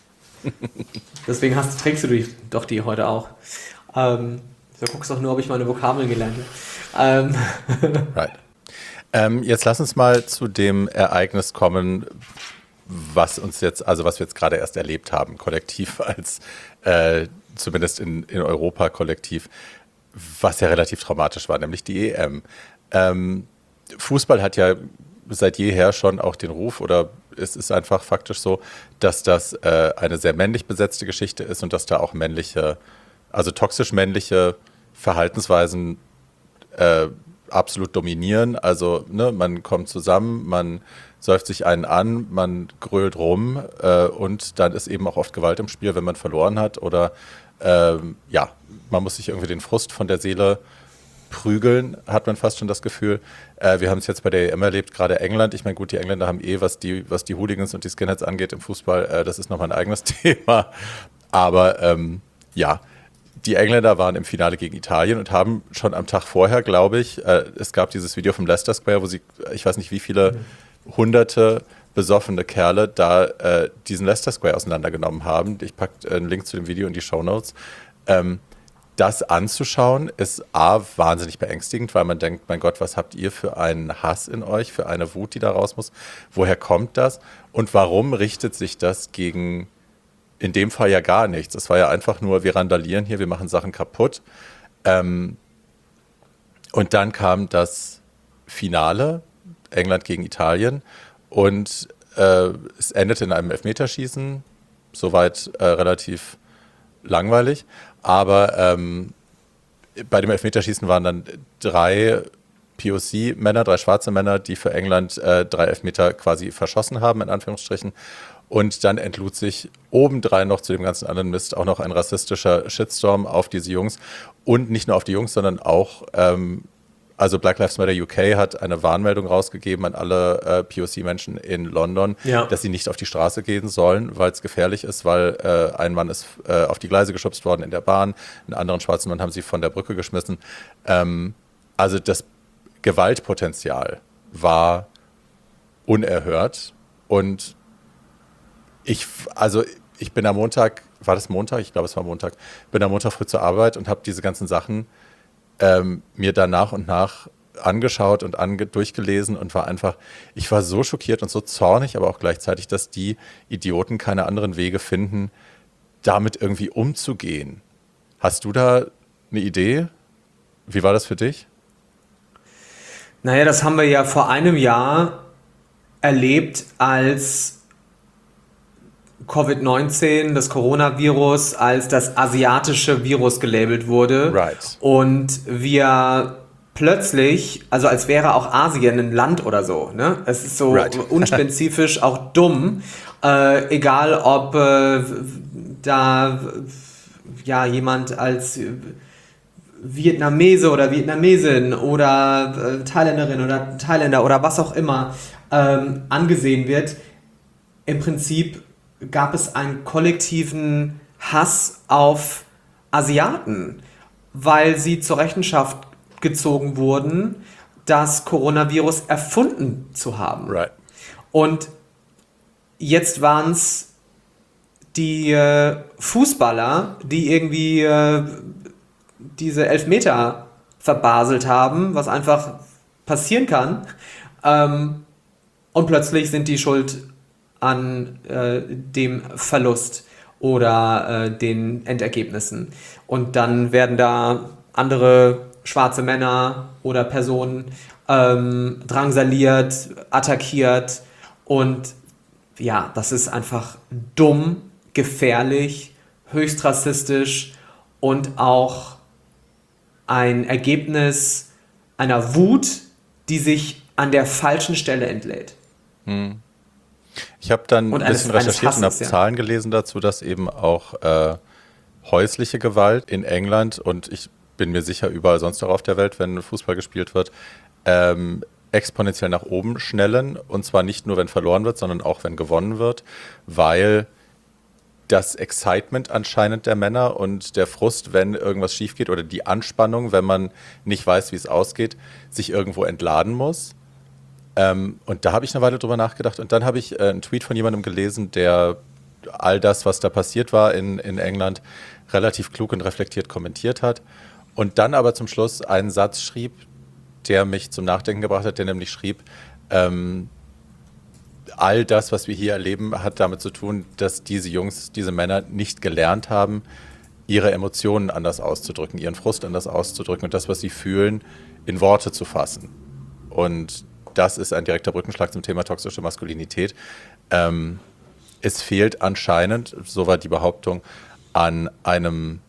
Deswegen hast, trägst du die, doch die heute auch. Ähm, du guckst doch nur, ob ich meine Vokabeln gelernt habe. Ähm. Right. Ähm, jetzt lass uns mal zu dem Ereignis kommen, was uns jetzt, also was wir jetzt gerade erst erlebt haben, kollektiv als, äh, zumindest in, in Europa kollektiv, was ja relativ traumatisch war, nämlich die E M. Ähm, Fußball hat ja seit jeher schon auch den Ruf, oder es ist einfach faktisch so, dass das äh, eine sehr männlich besetzte Geschichte ist und dass da auch männliche, also toxisch männliche Verhaltensweisen äh, absolut dominieren. Also ne, man kommt zusammen, man säuft sich einen an, man grölt rum äh, und dann ist eben auch oft Gewalt im Spiel, wenn man verloren hat oder ähm, ja, man muss sich irgendwie den Frust von der Seele prügeln, hat man fast schon das Gefühl. Äh, wir haben es jetzt bei der E M erlebt, gerade England. Ich meine, gut, die Engländer haben eh, was die, was die Hooligans und die Skinheads angeht im Fußball, äh, das ist nochmal ein eigenes Thema. Aber ähm, ja, die Engländer waren im Finale gegen Italien und haben schon am Tag vorher, glaube ich, äh, es gab dieses Video vom Leicester Square, wo sie, ich weiß nicht wie viele mhm. hunderte besoffene Kerle da äh, diesen Leicester Square auseinandergenommen haben. Ich packe einen Link zu dem Video in die Shownotes. Ähm, das anzuschauen ist A, wahnsinnig beängstigend, weil man denkt, mein Gott, was habt ihr für einen Hass in euch, für eine Wut, die da raus muss? Woher kommt das? Und warum richtet sich das gegen, in dem Fall ja gar nichts? Es war ja einfach nur, wir randalieren hier, wir machen Sachen kaputt. Ähm, und dann kam das Finale, England gegen Italien. Und äh, es endete in einem Elfmeterschießen, soweit äh, relativ langweilig. Aber ähm, bei dem Elfmeterschießen waren dann drei P O C-Männer, drei schwarze Männer, die für England äh, drei Elfmeter quasi verschossen haben, in Anführungsstrichen. Und dann entlud sich obendrein noch zu dem ganzen anderen Mist auch noch ein rassistischer Shitstorm auf diese Jungs. Und nicht nur auf die Jungs, sondern auch... Ähm, Also Black Lives Matter U K hat eine Warnmeldung rausgegeben an alle äh, P O C-Menschen in London, ja. dass sie nicht auf die Straße gehen sollen, weil es gefährlich ist, weil äh, ein Mann ist äh, auf die Gleise geschubst worden in der Bahn, einen anderen schwarzen Mann haben sie von der Brücke geschmissen. Ähm, also das Gewaltpotenzial war unerhört. Und ich, also ich bin am Montag, war das Montag? Ich glaube, es war Montag, bin am Montag früh zur Arbeit und habe diese ganzen Sachen Ähm, mir dann nach und nach angeschaut und ange- durchgelesen und war einfach, ich war so schockiert und so zornig, aber auch gleichzeitig, dass die Idioten keine anderen Wege finden, damit irgendwie umzugehen. Hast du da eine Idee? Wie war das für dich? Naja, das haben wir ja vor einem Jahr erlebt, als Covid neunzehn, das Coronavirus, als das asiatische Virus gelabelt wurde. Right. Und wir plötzlich, also als wäre auch Asien ein Land oder so, ne? Es ist so right. unspezifisch, auch dumm. Äh, egal, ob äh, da ja jemand als Vietnamese oder Vietnamesin oder äh, Thailänderin oder Thailänder oder was auch immer ähm, angesehen wird. Im Prinzip gab es einen kollektiven Hass auf Asiaten, weil sie zur Rechenschaft gezogen wurden, das Coronavirus erfunden zu haben. Right. Und jetzt waren es die äh, Fußballer, die irgendwie äh, diese Elfmeter verbaselt haben, was einfach passieren kann. Ähm, und plötzlich sind die schuld an äh, dem Verlust oder äh, den Endergebnissen. Und dann werden da andere schwarze Männer oder Personen ähm, drangsaliert, attackiert. Und ja, das ist einfach dumm, gefährlich, höchst rassistisch und auch ein Ergebnis einer Wut, die sich an der falschen Stelle entlädt. Hm. Ich habe dann ein bisschen recherchiert und habe ja. Zahlen gelesen dazu, dass eben auch äh, häusliche Gewalt in England und ich bin mir sicher überall sonst auch auf der Welt, wenn Fußball gespielt wird, ähm, exponentiell nach oben schnellen. Und zwar nicht nur, wenn verloren wird, sondern auch, wenn gewonnen wird, weil das Excitement anscheinend der Männer und der Frust, wenn irgendwas schief geht oder die Anspannung, wenn man nicht weiß, wie es ausgeht, sich irgendwo entladen muss. Ähm, und da habe ich eine Weile drüber nachgedacht und dann habe ich äh, einen Tweet von jemandem gelesen, der all das, was da passiert war in, in England, relativ klug und reflektiert kommentiert hat und dann aber zum Schluss einen Satz schrieb, der mich zum Nachdenken gebracht hat, der nämlich schrieb, ähm, all das, was wir hier erleben, hat damit zu tun, dass diese Jungs, diese Männer nicht gelernt haben, ihre Emotionen anders auszudrücken, ihren Frust anders auszudrücken und das, was sie fühlen, in Worte zu fassen. Und das ist ein direkter Brückenschlag zum Thema toxische Maskulinität. Ähm, es fehlt anscheinend, so war die Behauptung, an einem,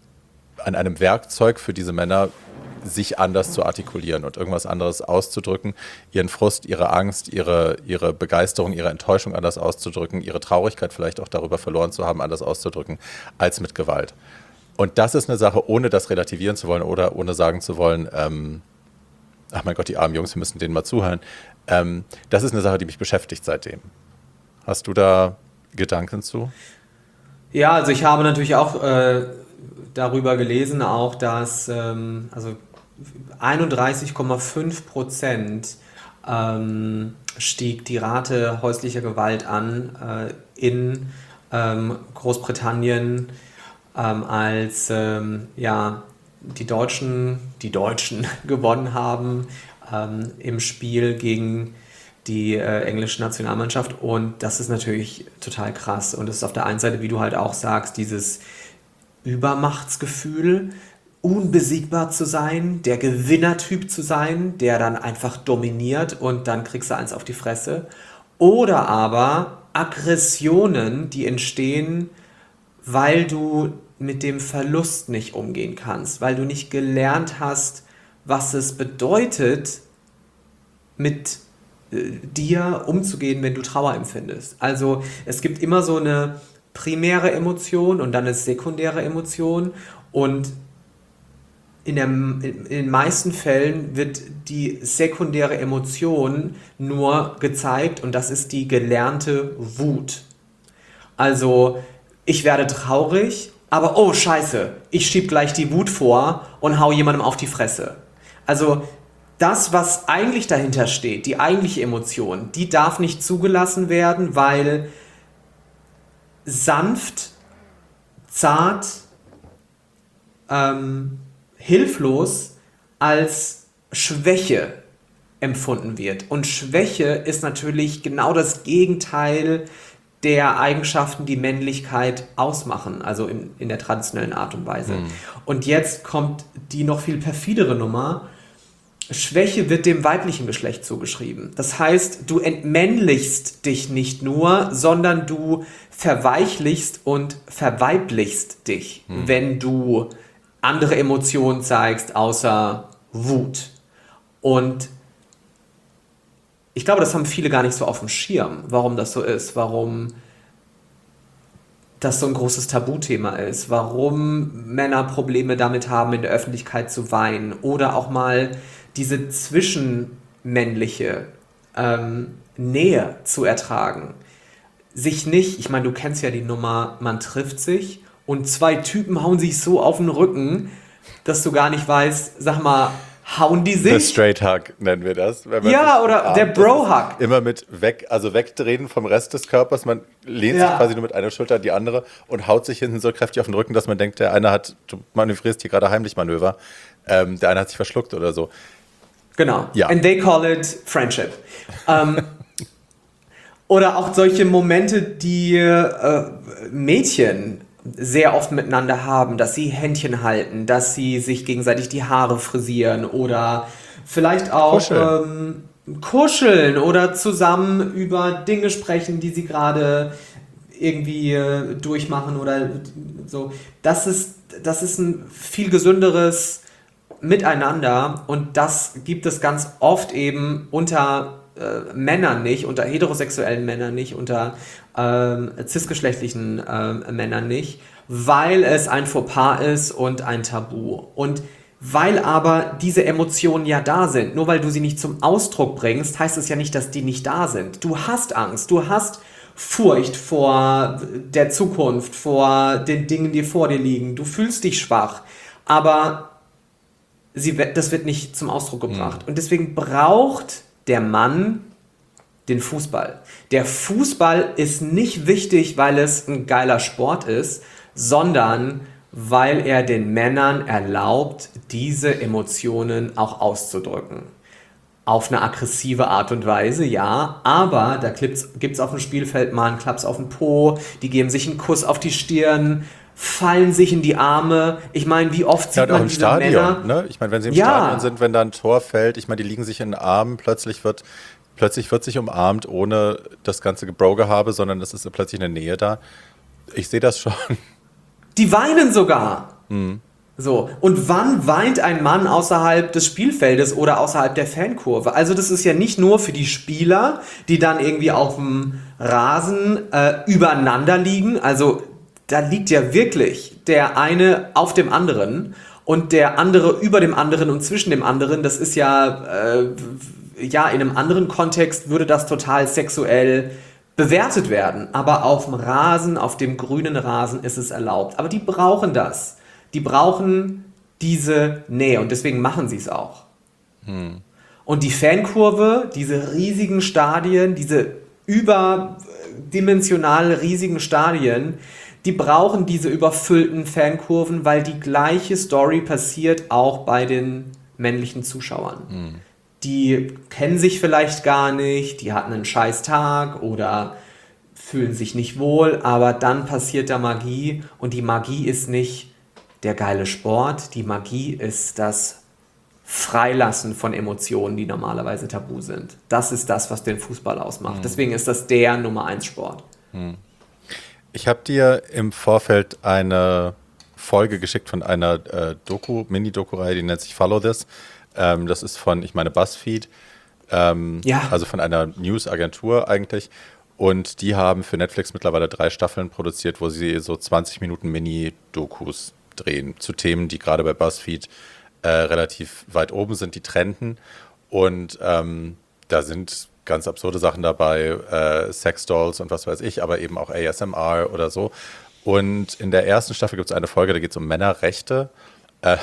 an einem Werkzeug für diese Männer, sich anders zu artikulieren und irgendwas anderes auszudrücken, ihren Frust, ihre Angst, ihre, ihre Begeisterung, ihre Enttäuschung anders auszudrücken, ihre Traurigkeit vielleicht auch darüber verloren zu haben, anders auszudrücken, als mit Gewalt. Und das ist eine Sache, ohne das relativieren zu wollen oder ohne sagen zu wollen, ähm, ach mein Gott, die armen Jungs, wir müssen denen mal zuhören. Ähm, das ist eine Sache, die mich beschäftigt seitdem. Hast du da Gedanken zu? Ja, also ich habe natürlich auch äh, darüber gelesen auch, dass ähm, also einunddreißig Komma fünf Prozent ähm, stieg die Rate häuslicher Gewalt an äh, in ähm, Großbritannien, ähm, als ähm, ja, die Deutschen, die Deutschen gewonnen haben ähm, im Spiel gegen die äh, englische Nationalmannschaft. Und das ist natürlich total krass. Und es ist auf der einen Seite, wie du halt auch sagst, dieses Übermachtsgefühl, unbesiegbar zu sein, der Gewinnertyp zu sein, der dann einfach dominiert und dann kriegst du eins auf die Fresse. Oder aber Aggressionen, die entstehen, weil du mit dem Verlust nicht umgehen kannst, weil du nicht gelernt hast, was es bedeutet, mit äh, dir umzugehen, wenn du Trauer empfindest. Also es gibt immer so eine primäre Emotion und dann eine sekundäre Emotion, und in, der, in den meisten Fällen wird die sekundäre Emotion nur gezeigt, und das ist die gelernte Wut. Also ich werde traurig, aber oh scheiße, ich schieb gleich die Wut vor und hau jemandem auf die Fresse. Also das, was eigentlich dahinter steht, die eigentliche Emotion, die darf nicht zugelassen werden, weil sanft, zart, ähm, hilflos als Schwäche empfunden wird. Und Schwäche ist natürlich genau das Gegenteil der Eigenschaften, die Männlichkeit ausmachen, also in, in der traditionellen Art und Weise. Mhm. Und jetzt kommt die noch viel perfidere Nummer. Schwäche wird dem weiblichen Geschlecht zugeschrieben. Das heißt, du entmännlichst dich nicht nur, sondern du verweichlichst und verweiblichst dich, mhm. wenn du andere Emotionen zeigst, außer Wut. Und ich glaube, das haben viele gar nicht so auf dem Schirm, warum das so ist, warum das so ein großes Tabuthema ist, warum Männer Probleme damit haben, in der Öffentlichkeit zu weinen oder auch mal diese zwischenmännliche ähm, Nähe zu ertragen. Sich nicht, ich meine, du kennst ja die Nummer, man trifft sich und zwei Typen hauen sich so auf den Rücken, dass du gar nicht weißt, sag mal, hauen die sich? Der Straight Hug nennen wir das. Wenn man ja, oder armt, der Bro Hug. Immer mit weg, also wegdrehen vom Rest des Körpers. Man lehnt ja. sich quasi nur mit einer Schulter an die andere und haut sich hinten so kräftig auf den Rücken, dass man denkt, der eine hat, du manövrierst hier gerade heimlich Manöver, ähm, der eine hat sich verschluckt oder so. Genau. Ja. And they call it friendship. ähm, oder auch solche Momente, die äh, Mädchen sehr oft miteinander haben, dass sie Händchen halten, dass sie sich gegenseitig die Haare frisieren oder vielleicht auch kuscheln, ähm, kuscheln oder zusammen über Dinge sprechen, die sie gerade irgendwie äh, durchmachen oder so. Das ist, das ist ein viel gesünderes Miteinander, und das gibt es ganz oft eben unter äh, Männern nicht, unter heterosexuellen Männern nicht, unter ähm, cisgeschlechtlichen äh, Männern nicht, weil es ein Fauxpas ist und ein Tabu. Und weil aber diese Emotionen ja da sind, nur weil du sie nicht zum Ausdruck bringst, heißt es ja nicht, dass die nicht da sind. Du hast Angst, du hast Furcht vor der Zukunft, vor den Dingen, die vor dir liegen. Du fühlst dich schwach, aber sie, das wird nicht zum Ausdruck gebracht. Mhm. Und deswegen braucht der Mann den Fußball. Der Fußball ist nicht wichtig, weil es ein geiler Sport ist, sondern weil er den Männern erlaubt, diese Emotionen auch auszudrücken. Auf eine aggressive Art und Weise, ja, aber da gibt es auf dem Spielfeld mal einen Klaps auf den Po, die geben sich einen Kuss auf die Stirn, fallen sich in die Arme. Ich meine, wie oft sieht ja, man im diese Stadion, Männer? Ne? Ich meine, wenn sie im ja. Stadion sind, wenn da ein Tor fällt, ich meine, die liegen sich in den Armen, plötzlich wird, plötzlich wird sich umarmt, ohne das ganze Gebrogehabe, sondern es ist plötzlich eine Nähe da. Ich sehe das schon. Die weinen sogar. Mhm. So, und wann weint ein Mann außerhalb des Spielfeldes oder außerhalb der Fankurve? Also das ist ja nicht nur für die Spieler, die dann irgendwie auf dem Rasen äh, übereinander liegen. Also da liegt ja wirklich der eine auf dem anderen und der andere über dem anderen und zwischen dem anderen. Das ist ja, äh, ja in einem anderen Kontext würde das total sexuell bewertet werden. Aber auf dem Rasen, auf dem grünen Rasen ist es erlaubt. Aber die brauchen das. Die brauchen diese Nähe und deswegen machen sie es auch. Hm. Und die Fankurve, diese riesigen Stadien, diese überdimensional riesigen Stadien, die brauchen diese überfüllten Fankurven, weil die gleiche Story passiert auch bei den männlichen Zuschauern. Hm. Die kennen sich vielleicht gar nicht, die hatten einen scheiß Tag oder fühlen sich nicht wohl, aber dann passiert da Magie und die Magie ist nicht der geile Sport, die Magie ist das Freilassen von Emotionen, die normalerweise tabu sind. Das ist das, was den Fußball ausmacht. Mhm. Deswegen ist das der Nummer eins Sport. Ich habe dir im Vorfeld eine Folge geschickt von einer äh, Doku, Mini-Doku-Reihe, die nennt sich Follow This. Ähm, das ist von, ich meine, BuzzFeed, ähm, ja. also von einer News-Agentur eigentlich. Und die haben für Netflix mittlerweile drei Staffeln produziert, wo sie so zwanzig Minuten Mini-Dokus drehen zu Themen, die gerade bei BuzzFeed äh, relativ weit oben sind, die trenden. Und ähm, da sind ganz absurde Sachen dabei, äh, Sexdolls und was weiß ich, aber eben auch A S M R oder so. Und in der ersten Staffel gibt es eine Folge, da geht es um Männerrechte. Äh,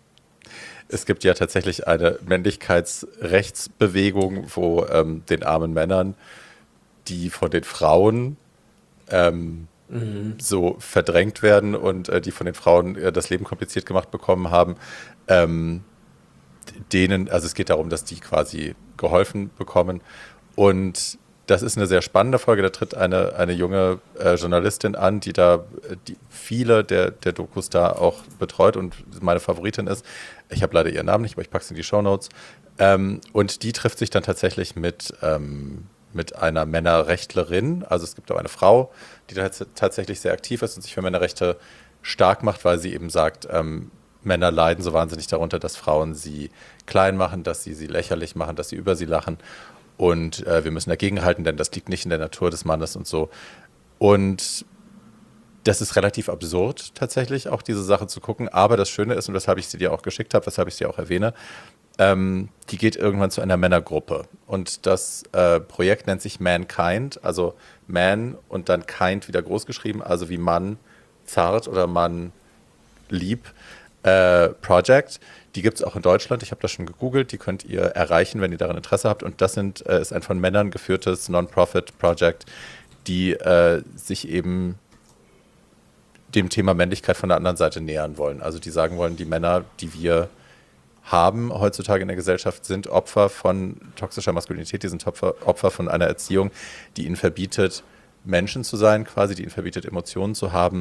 es gibt ja tatsächlich eine Männlichkeitsrechtsbewegung, wo ähm, den armen Männern, die von den Frauen ähm, mhm. so verdrängt werden und äh, die von den Frauen äh, das Leben kompliziert gemacht bekommen haben, ähm, denen, also es geht darum, dass die quasi geholfen bekommen. Und das ist eine sehr spannende Folge. Da tritt eine, eine junge äh, Journalistin an, die da die viele der, der Dokus da auch betreut und meine Favoritin ist. Ich habe leider ihren Namen nicht, aber ich packe es in die Shownotes. Ähm, und die trifft sich dann tatsächlich mit, ähm, mit einer Männerrechtlerin. Also es gibt auch eine Frau, die da tatsächlich sehr aktiv ist und sich für Männerrechte stark macht, weil sie eben sagt, ähm, Männer leiden so wahnsinnig darunter, dass Frauen sie klein machen, dass sie sie lächerlich machen, dass sie über sie lachen. Und äh, wir müssen dagegenhalten, denn das liegt nicht in der Natur des Mannes und so. Und das ist relativ absurd tatsächlich, auch diese Sache zu gucken. Aber das Schöne ist, und weshalb ich sie dir auch geschickt habe, weshalb ich sie auch erwähne, ähm, die geht irgendwann zu einer Männergruppe. Und das äh, Projekt nennt sich Mankind, also Man und dann Kind wieder groß geschrieben, also wie Mann zart oder Mann lieb. Äh, Project. Die gibt es auch in Deutschland. Ich habe das schon gegoogelt. Die könnt ihr erreichen, wenn ihr daran Interesse habt. Und das sind, äh, ist ein von Männern geführtes Non-Profit-Project, die äh, sich eben dem Thema Männlichkeit von der anderen Seite nähern wollen. Also die sagen wollen, die Männer, die wir haben heutzutage in der Gesellschaft, sind Opfer von toxischer Maskulinität. Die sind Opfer, Opfer von einer Erziehung, die ihnen verbietet, Menschen zu sein, quasi, die ihnen verbietet, Emotionen zu haben.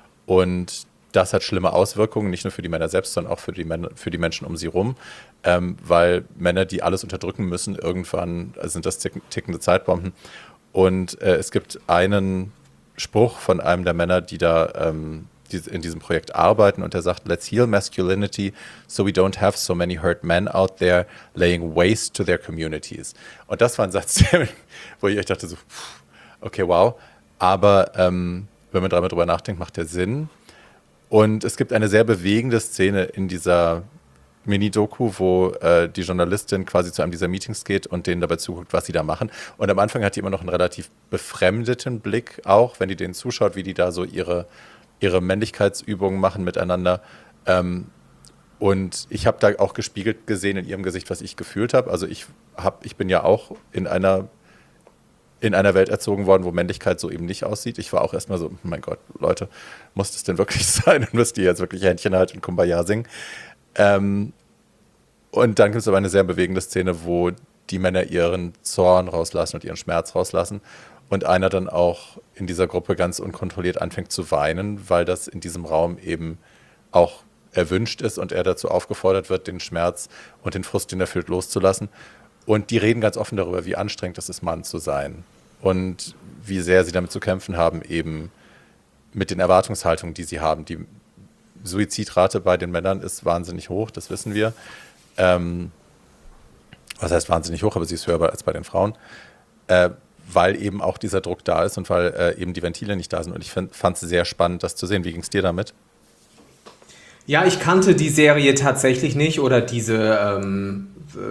Und das hat schlimme Auswirkungen, nicht nur für die Männer selbst, sondern auch für die, Männer, für die Menschen um sie rum, ähm, weil Männer, die alles unterdrücken müssen, irgendwann sind das tick- tickende Zeitbomben. Und äh, es gibt einen Spruch von einem der Männer, die da ähm, die in diesem Projekt arbeiten, und der sagt, let's heal masculinity so we don't have so many hurt men out there laying waste to their communities. Und das war ein Satz, wo ich echt dachte so, okay, wow. Aber ähm, wenn man dreimal drüber nachdenkt, macht der Sinn. Und es gibt eine sehr bewegende Szene in dieser Mini-Doku, wo äh, die Journalistin quasi zu einem dieser Meetings geht und denen dabei zuguckt, was sie da machen. Und am Anfang hat die immer noch einen relativ befremdeten Blick auch, wenn die denen zuschaut, wie die da so ihre, ihre Männlichkeitsübungen machen miteinander. Ähm, und ich habe da auch gespiegelt gesehen in ihrem Gesicht, was ich gefühlt habe. Also ich, hab, ich bin ja auch in einer in einer Welt erzogen worden, wo Männlichkeit so eben nicht aussieht. Ich war auch erstmal so, mein Gott, Leute, muss das denn wirklich sein? Und müsst ihr jetzt wirklich Händchen halten und Kumbaya singen? Ähm, und dann gibt es aber eine sehr bewegende Szene, wo die Männer ihren Zorn rauslassen und ihren Schmerz rauslassen und einer dann auch in dieser Gruppe ganz unkontrolliert anfängt zu weinen, weil das in diesem Raum eben auch erwünscht ist und er dazu aufgefordert wird, den Schmerz und den Frust, den er fühlt, loszulassen. Und die reden ganz offen darüber, wie anstrengend es ist, Mann zu sein und wie sehr sie damit zu kämpfen haben, eben mit den Erwartungshaltungen, die sie haben. Die Suizidrate bei den Männern ist wahnsinnig hoch, das wissen wir. Ähm, was heißt wahnsinnig hoch, aber sie ist höher als bei den Frauen, äh, weil eben auch dieser Druck da ist und weil äh, eben die Ventile nicht da sind. Und ich fand es sehr spannend, das zu sehen. Wie ging es dir damit? Ja, ich kannte die Serie tatsächlich nicht oder diese ähm,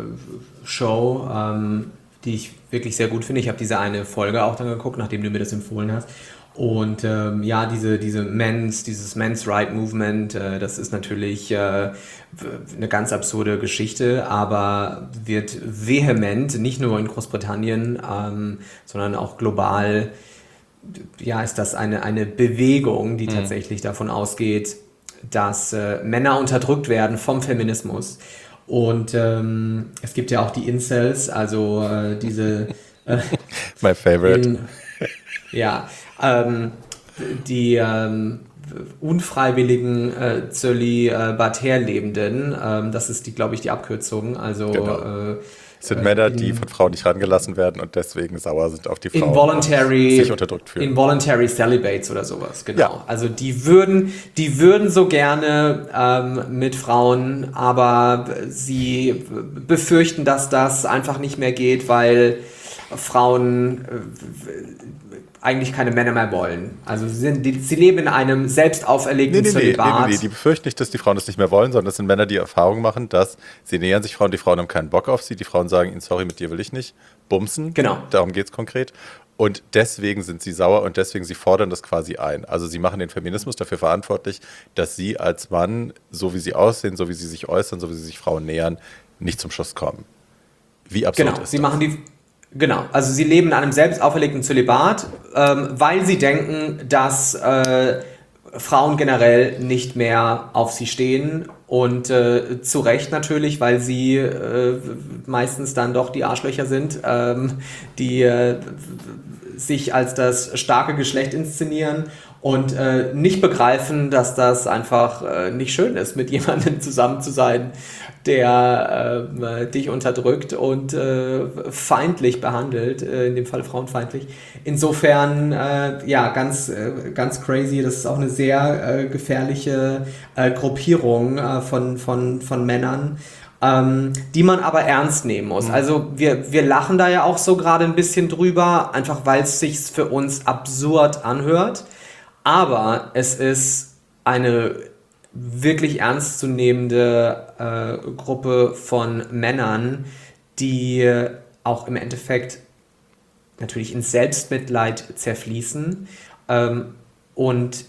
Show, ähm, die ich wirklich sehr gut finde. Ich habe diese eine Folge auch dann geguckt, nachdem du mir das empfohlen hast. Und ähm, ja, diese, diese Men's, dieses Men's Right Movement, äh, das ist natürlich äh, eine ganz absurde Geschichte, aber wird vehement, nicht nur in Großbritannien, ähm, sondern auch global, ja, ist das eine, eine Bewegung, die mhm. tatsächlich davon ausgeht, dass äh, Männer unterdrückt werden vom Feminismus. Und ähm, es gibt ja auch die Incels, also äh, diese... Äh, My favorite. In, ja, ähm, die ähm, unfreiwilligen äh, Zölibatär-Lebenden, ähm, das ist, die, glaube ich, die Abkürzung. Also genau. äh, Es sind Männer, die von Frauen nicht rangelassen werden und deswegen sauer sind auf die Frauen involuntary, und sich unterdrückt fühlen. Involuntary Celibates oder sowas, genau. Ja. Also die würden, die würden so gerne ähm, mit Frauen, aber sie befürchten, dass das einfach nicht mehr geht, weil Frauen äh, eigentlich keine Männer mehr wollen. Also sie, sind, die, sie leben in einem selbst auferlegten nee, nee, Zölibat. Nee, nee, nee, die befürchten nicht, dass die Frauen das nicht mehr wollen, sondern das sind Männer, die Erfahrung machen, dass sie nähern sich Frauen, die Frauen haben keinen Bock auf sie, die Frauen sagen ihnen, sorry, mit dir will ich nicht, bumsen. Genau. Darum geht es konkret. Und deswegen sind sie sauer und deswegen sie fordern das quasi ein. Also sie machen den Feminismus dafür verantwortlich, dass sie als Mann, so wie sie aussehen, so wie sie sich äußern, so wie sie sich Frauen nähern, nicht zum Schuss kommen. Wie absurd genau, ist sie das? machen die Genau, also sie leben in einem selbst auferlegten Zölibat, ähm, weil sie denken, dass äh, Frauen generell nicht mehr auf sie stehen und äh, zu Recht natürlich, weil sie äh, meistens dann doch die Arschlöcher sind, ähm, die äh, sich als das starke Geschlecht inszenieren und äh, nicht begreifen, dass das einfach äh, nicht schön ist, mit jemandem zusammen zu sein, der äh, dich unterdrückt und äh, feindlich behandelt, äh, in dem Fall frauenfeindlich. Insofern, äh, ja, ganz, äh, ganz crazy. Das ist auch eine sehr äh, gefährliche äh, Gruppierung äh, von, von, von Männern, ähm, die man aber ernst nehmen muss. Mhm. Also wir, wir lachen da ja auch so gerade ein bisschen drüber, einfach weil es sich für uns absurd anhört. Aber es ist eine wirklich ernstzunehmende äh, Gruppe von Männern, die auch im Endeffekt natürlich in Selbstmitleid zerfließen ähm, und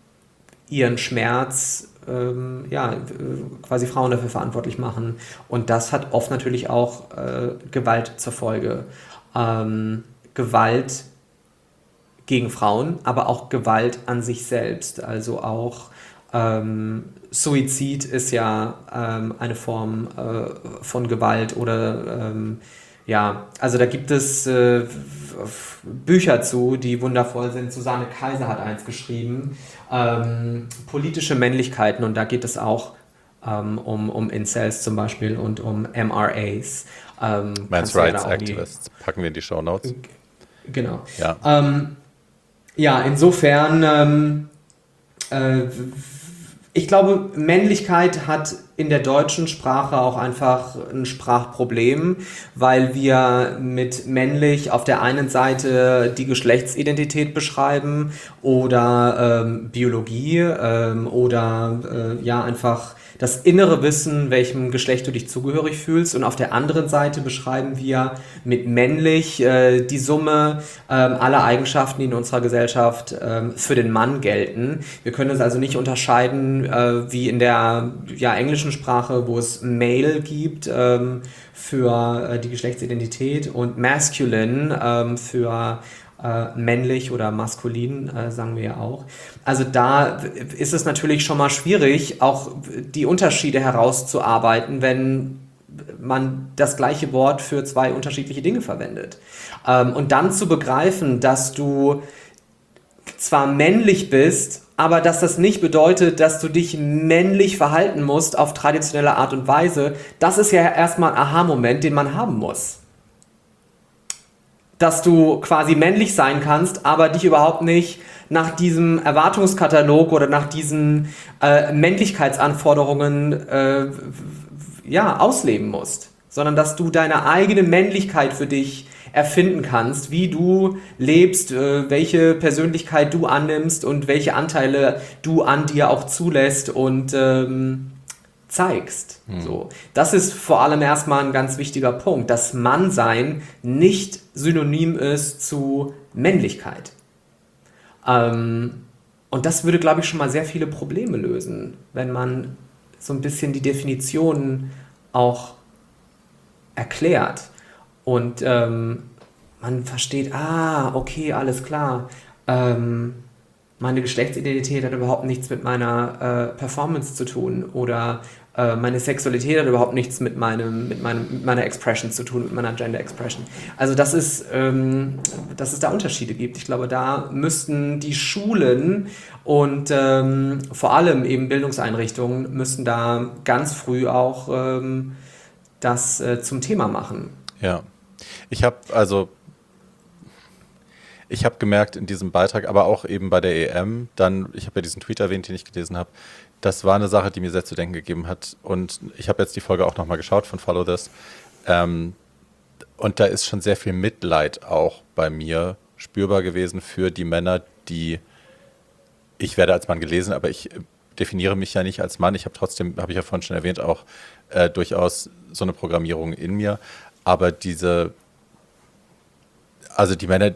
ihren Schmerz ähm, ja, quasi Frauen dafür verantwortlich machen. Und das hat oft natürlich auch äh, Gewalt zur Folge. Ähm, Gewalt gegen Frauen, aber auch Gewalt an sich selbst, also auch Ähm, Suizid ist ja ähm, eine Form äh, von Gewalt oder ähm, ja, also da gibt es äh, Bücher zu, die wundervoll sind. Susanne Kaiser hat eins geschrieben, ähm, politische Männlichkeiten, und da geht es auch ähm, um, um Incels zum Beispiel und um M R As. Ähm, Men's Rights Activists, packen wir in die Shownotes. Genau. Ja, ähm, ja insofern ähm, äh, ich glaube, Männlichkeit hat in der deutschen Sprache auch einfach ein Sprachproblem, weil wir mit männlich auf der einen Seite die Geschlechtsidentität beschreiben oder ähm, Biologie ähm, oder äh, ja einfach das innere Wissen, welchem Geschlecht du dich zugehörig fühlst, und auf der anderen Seite beschreiben wir mit männlich äh, die Summe äh, aller Eigenschaften, die in unserer Gesellschaft äh, für den Mann gelten. Wir können es also nicht unterscheiden äh, wie in der ja, englischen Sprache, wo es Male gibt äh, für äh, die Geschlechtsidentität und Masculine äh, für Äh, männlich oder maskulin, äh, sagen wir ja auch. Also da ist es natürlich schon mal schwierig, auch die Unterschiede herauszuarbeiten, wenn man das gleiche Wort für zwei unterschiedliche Dinge verwendet. Ähm, und dann zu begreifen, dass du zwar männlich bist, aber dass das nicht bedeutet, dass du dich männlich verhalten musst auf traditionelle Art und Weise, das ist ja erstmal ein Aha-Moment, den man haben muss. Dass du quasi männlich sein kannst, aber dich überhaupt nicht nach diesem Erwartungskatalog oder nach diesen äh, Männlichkeitsanforderungen äh, ja, ausleben musst, sondern dass du deine eigene Männlichkeit für dich erfinden kannst, wie du lebst, äh, welche Persönlichkeit du annimmst und welche Anteile du an dir auch zulässt und ähm, zeigst. Hm. So. Das ist vor allem erstmal ein ganz wichtiger Punkt, dass Mannsein nicht synonym ist zu Männlichkeit. Ähm, und das würde, glaube ich, schon mal sehr viele Probleme lösen, wenn man so ein bisschen die Definitionen auch erklärt und ähm, man versteht, ah, okay, alles klar, ähm, meine Geschlechtsidentität hat überhaupt nichts mit meiner äh, Performance zu tun oder äh, meine Sexualität hat überhaupt nichts mit, meinem, mit, meinem, mit meiner Expression zu tun, mit meiner Gender Expression. Also das ist, ähm, dass es da Unterschiede gibt. Ich glaube, da müssten die Schulen und ähm, vor allem eben Bildungseinrichtungen müssten da ganz früh auch ähm, das äh, zum Thema machen. Ja, ich habe also ich habe gemerkt in diesem Beitrag, aber auch eben bei der E M, dann, ich habe ja diesen Tweet erwähnt, den ich gelesen habe, das war eine Sache, die mir sehr zu denken gegeben hat. Und ich habe jetzt die Folge auch nochmal geschaut von Follow This. Ähm, und da ist schon sehr viel Mitleid auch bei mir spürbar gewesen für die Männer, die, ich werde als Mann gelesen, aber ich definiere mich ja nicht als Mann. Ich habe trotzdem, habe ich ja vorhin schon erwähnt, auch äh, durchaus so eine Programmierung in mir. Aber diese, also die Männer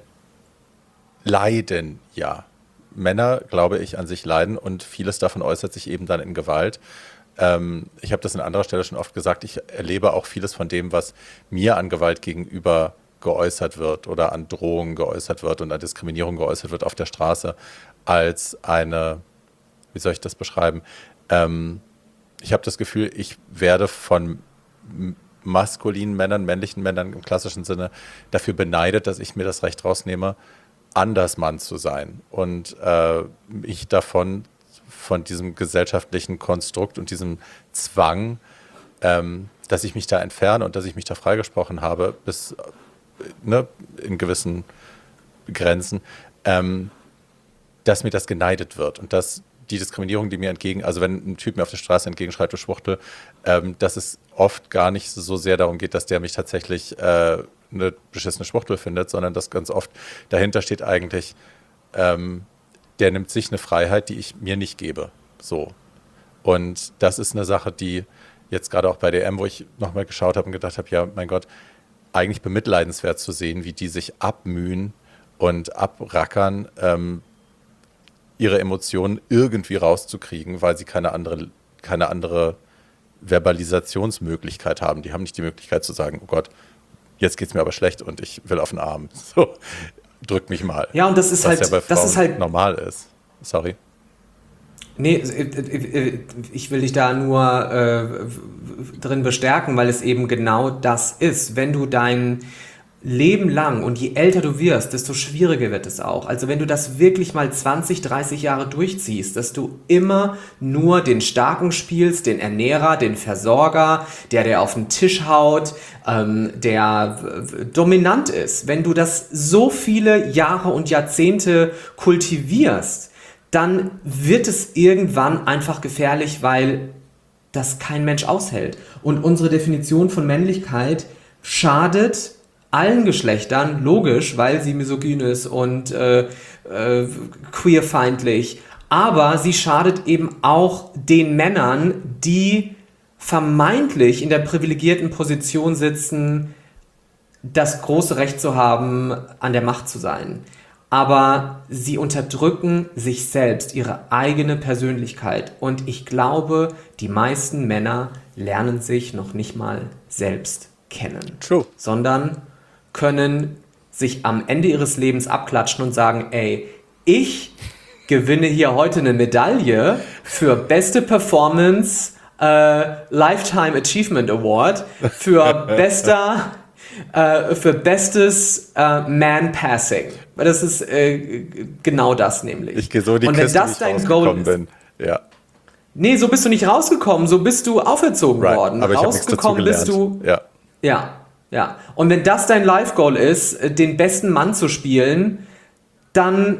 leiden ja. Männer, glaube ich, an sich leiden und vieles davon äußert sich eben dann in Gewalt. Ähm, ich habe das an anderer Stelle schon oft gesagt, ich erlebe auch vieles von dem, was mir an Gewalt gegenüber geäußert wird oder an Drohungen geäußert wird und an Diskriminierung geäußert wird auf der Straße, als eine, wie soll ich das beschreiben? Ähm, ich habe das Gefühl, ich werde von maskulinen Männern, männlichen Männern im klassischen Sinne dafür beneidet, dass ich mir das Recht rausnehme, anders Mann zu sein und äh, ich davon, von diesem gesellschaftlichen Konstrukt und diesem Zwang, ähm, dass ich mich da entferne und dass ich mich da freigesprochen habe, bis ne, in gewissen Grenzen, ähm, dass mir das geneidet wird und dass die Diskriminierung, die mir entgegen, also wenn ein Typ mir auf der Straße entgegenschreit, du Schwuchtel, ähm, dass es oft gar nicht so sehr darum geht, dass der mich tatsächlich äh, eine beschissene Schwuchtel findet, sondern dass ganz oft dahinter steht eigentlich, ähm, der nimmt sich eine Freiheit, die ich mir nicht gebe. So. Und das ist eine Sache, die jetzt gerade auch bei der E M, wo ich nochmal geschaut habe und gedacht habe, ja, mein Gott, eigentlich bemitleidenswert zu sehen, wie die sich abmühen und abrackern, ähm, ihre Emotionen irgendwie rauszukriegen, weil sie keine andere, keine andere Verbalisationsmöglichkeit haben. Die haben nicht die Möglichkeit zu sagen, oh Gott, jetzt geht's mir aber schlecht und ich will auf den Arm. So, drück mich mal. Ja, und das ist was halt, ja bei das Frauen ist halt normal ist. Sorry. Nee, ich will dich da nur äh, drin bestärken, weil es eben genau das ist. Wenn du dein Leben lang und je älter du wirst, desto schwieriger wird es auch. Also wenn du das wirklich mal zwanzig, dreißig Jahre durchziehst, dass du immer nur den Starken spielst, den Ernährer, den Versorger, der, der auf den Tisch haut, ähm, der äh, dominant ist. Wenn du das so viele Jahre und Jahrzehnte kultivierst, dann wird es irgendwann einfach gefährlich, weil das kein Mensch aushält. Und unsere Definition von Männlichkeit schadet allen Geschlechtern, logisch, weil sie misogyn ist und äh, äh, queerfeindlich, aber sie schadet eben auch den Männern, die vermeintlich in der privilegierten Position sitzen, das große Recht zu haben, an der Macht zu sein. Aber sie unterdrücken sich selbst, ihre eigene Persönlichkeit. Und ich glaube, die meisten Männer lernen sich noch nicht mal selbst kennen. True. Sondern können sich am Ende ihres Lebens abklatschen und sagen, ey, ich gewinne hier heute eine Medaille für beste Performance, äh, Lifetime Achievement Award, für bester... Uh, für bestes uh, Man-Passing. Das ist äh, genau das nämlich. Ich gehe so die Und wenn Kiste, das wie ich dein rausgekommen Goal ist, bin. Ja. Nee, so bist du nicht rausgekommen, so bist du auferzogen Right. worden. Aber ich habe nichts dazu Rausgekommen bist gelernt. du. Ja. Ja, ja. Und wenn das dein Life-Goal ist, den besten Mann zu spielen, dann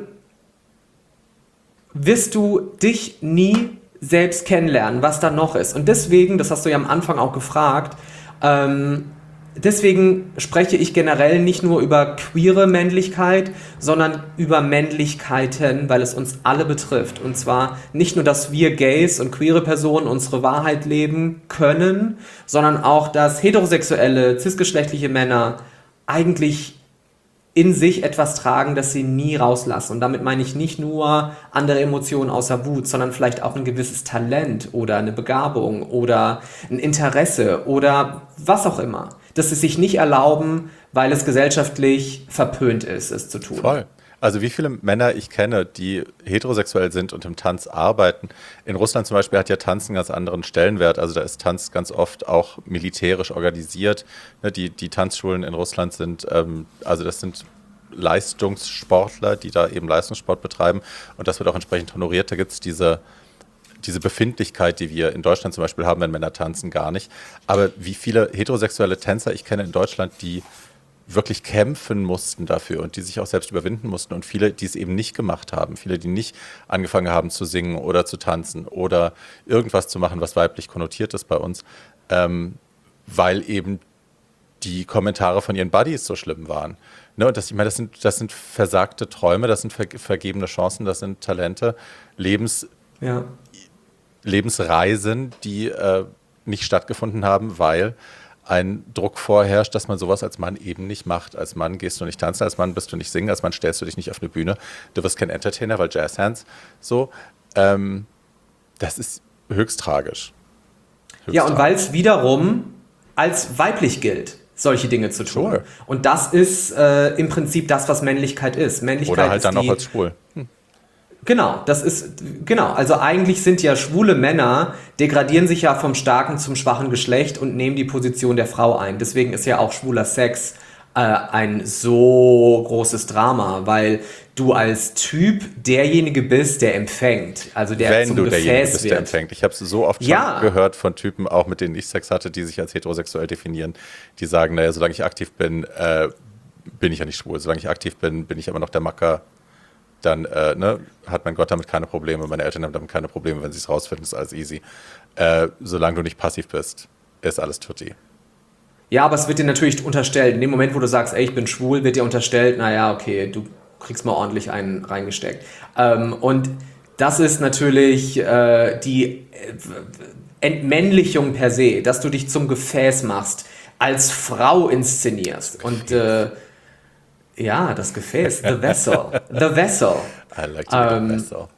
wirst du dich nie selbst kennenlernen, was da noch ist. Und deswegen, das hast du ja am Anfang auch gefragt, ähm, deswegen spreche ich generell nicht nur über queere Männlichkeit, sondern über Männlichkeiten, weil es uns alle betrifft. Und zwar nicht nur, dass wir Gays und queere Personen unsere Wahrheit leben können, sondern auch, dass heterosexuelle, cisgeschlechtliche Männer eigentlich in sich etwas tragen, das sie nie rauslassen. Und damit meine ich nicht nur andere Emotionen außer Wut, sondern vielleicht auch ein gewisses Talent oder eine Begabung oder ein Interesse oder was auch immer. Dass sie sich nicht erlauben, weil es gesellschaftlich verpönt ist, es zu tun. Voll. Also wie viele Männer ich kenne, die heterosexuell sind und im Tanz arbeiten. In Russland zum Beispiel hat ja Tanz einen ganz anderen Stellenwert. Also da ist Tanz ganz oft auch militärisch organisiert. Ne, die, die Tanzschulen in Russland sind, ähm, also das sind Leistungssportler, die da eben Leistungssport betreiben. Und das wird auch entsprechend honoriert. Da gibt es diese, diese Befindlichkeit, die wir in Deutschland zum Beispiel haben, wenn Männer tanzen, gar nicht. Aber wie viele heterosexuelle Tänzer ich kenne in Deutschland, die wirklich kämpfen mussten dafür und die sich auch selbst überwinden mussten und viele, die es eben nicht gemacht haben, viele, die nicht angefangen haben zu singen oder zu tanzen oder irgendwas zu machen, was weiblich konnotiert ist bei uns, ähm, weil eben die Kommentare von ihren Buddies so schlimm waren. Ne, und das, ich meine, das sind, das sind versagte Träume, das sind ver vergebene Chancen, das sind Talente, Lebens, ja. Lebensreisen, die äh, nicht stattgefunden haben, weil ein Druck vorherrscht, dass man sowas als Mann eben nicht macht. Als Mann gehst du nicht tanzen, als Mann bist du nicht singen, als Mann stellst du dich nicht auf eine Bühne. Du wirst kein Entertainer, weil Jazzhands so. Ähm, das ist höchst tragisch. Höchst ja, und weil es wiederum als weiblich gilt, solche Dinge zu tun. Sure. Und das ist äh, im Prinzip das, was Männlichkeit ist. Männlichkeit Oder halt ist dann die, auch als schwul. Hm. Genau, das ist, genau, also eigentlich sind ja schwule Männer, degradieren sich ja vom starken zum schwachen Geschlecht und nehmen die Position der Frau ein. Deswegen ist ja auch schwuler Sex äh, ein so großes Drama, weil du als Typ derjenige bist, der empfängt, also der Wenn zum du Gefäß derjenige bist, wird. der empfängt. Ich habe es so oft schon Ja. gehört von Typen, auch mit denen ich Sex hatte, die sich als heterosexuell definieren, die sagen, naja, solange ich aktiv bin, äh, bin ich ja nicht schwul. Solange ich aktiv bin, bin ich aber noch der Macker. Dann äh, ne, hat mein Gott damit keine Probleme, meine Eltern haben damit keine Probleme, wenn sie es rausfinden, ist alles easy. Äh, solange du nicht passiv bist, ist alles tutti. Ja, aber es wird dir natürlich unterstellt. In dem Moment, wo du sagst, ey, ich bin schwul, wird dir unterstellt, naja, okay, du kriegst mal ordentlich einen reingesteckt. Ähm, und das ist natürlich äh, die Entmännlichung per se, dass du dich zum Gefäß machst, als Frau inszenierst. Und äh, ja, das Gefäß, the vessel, the vessel. I like to be Ähm, the vessel.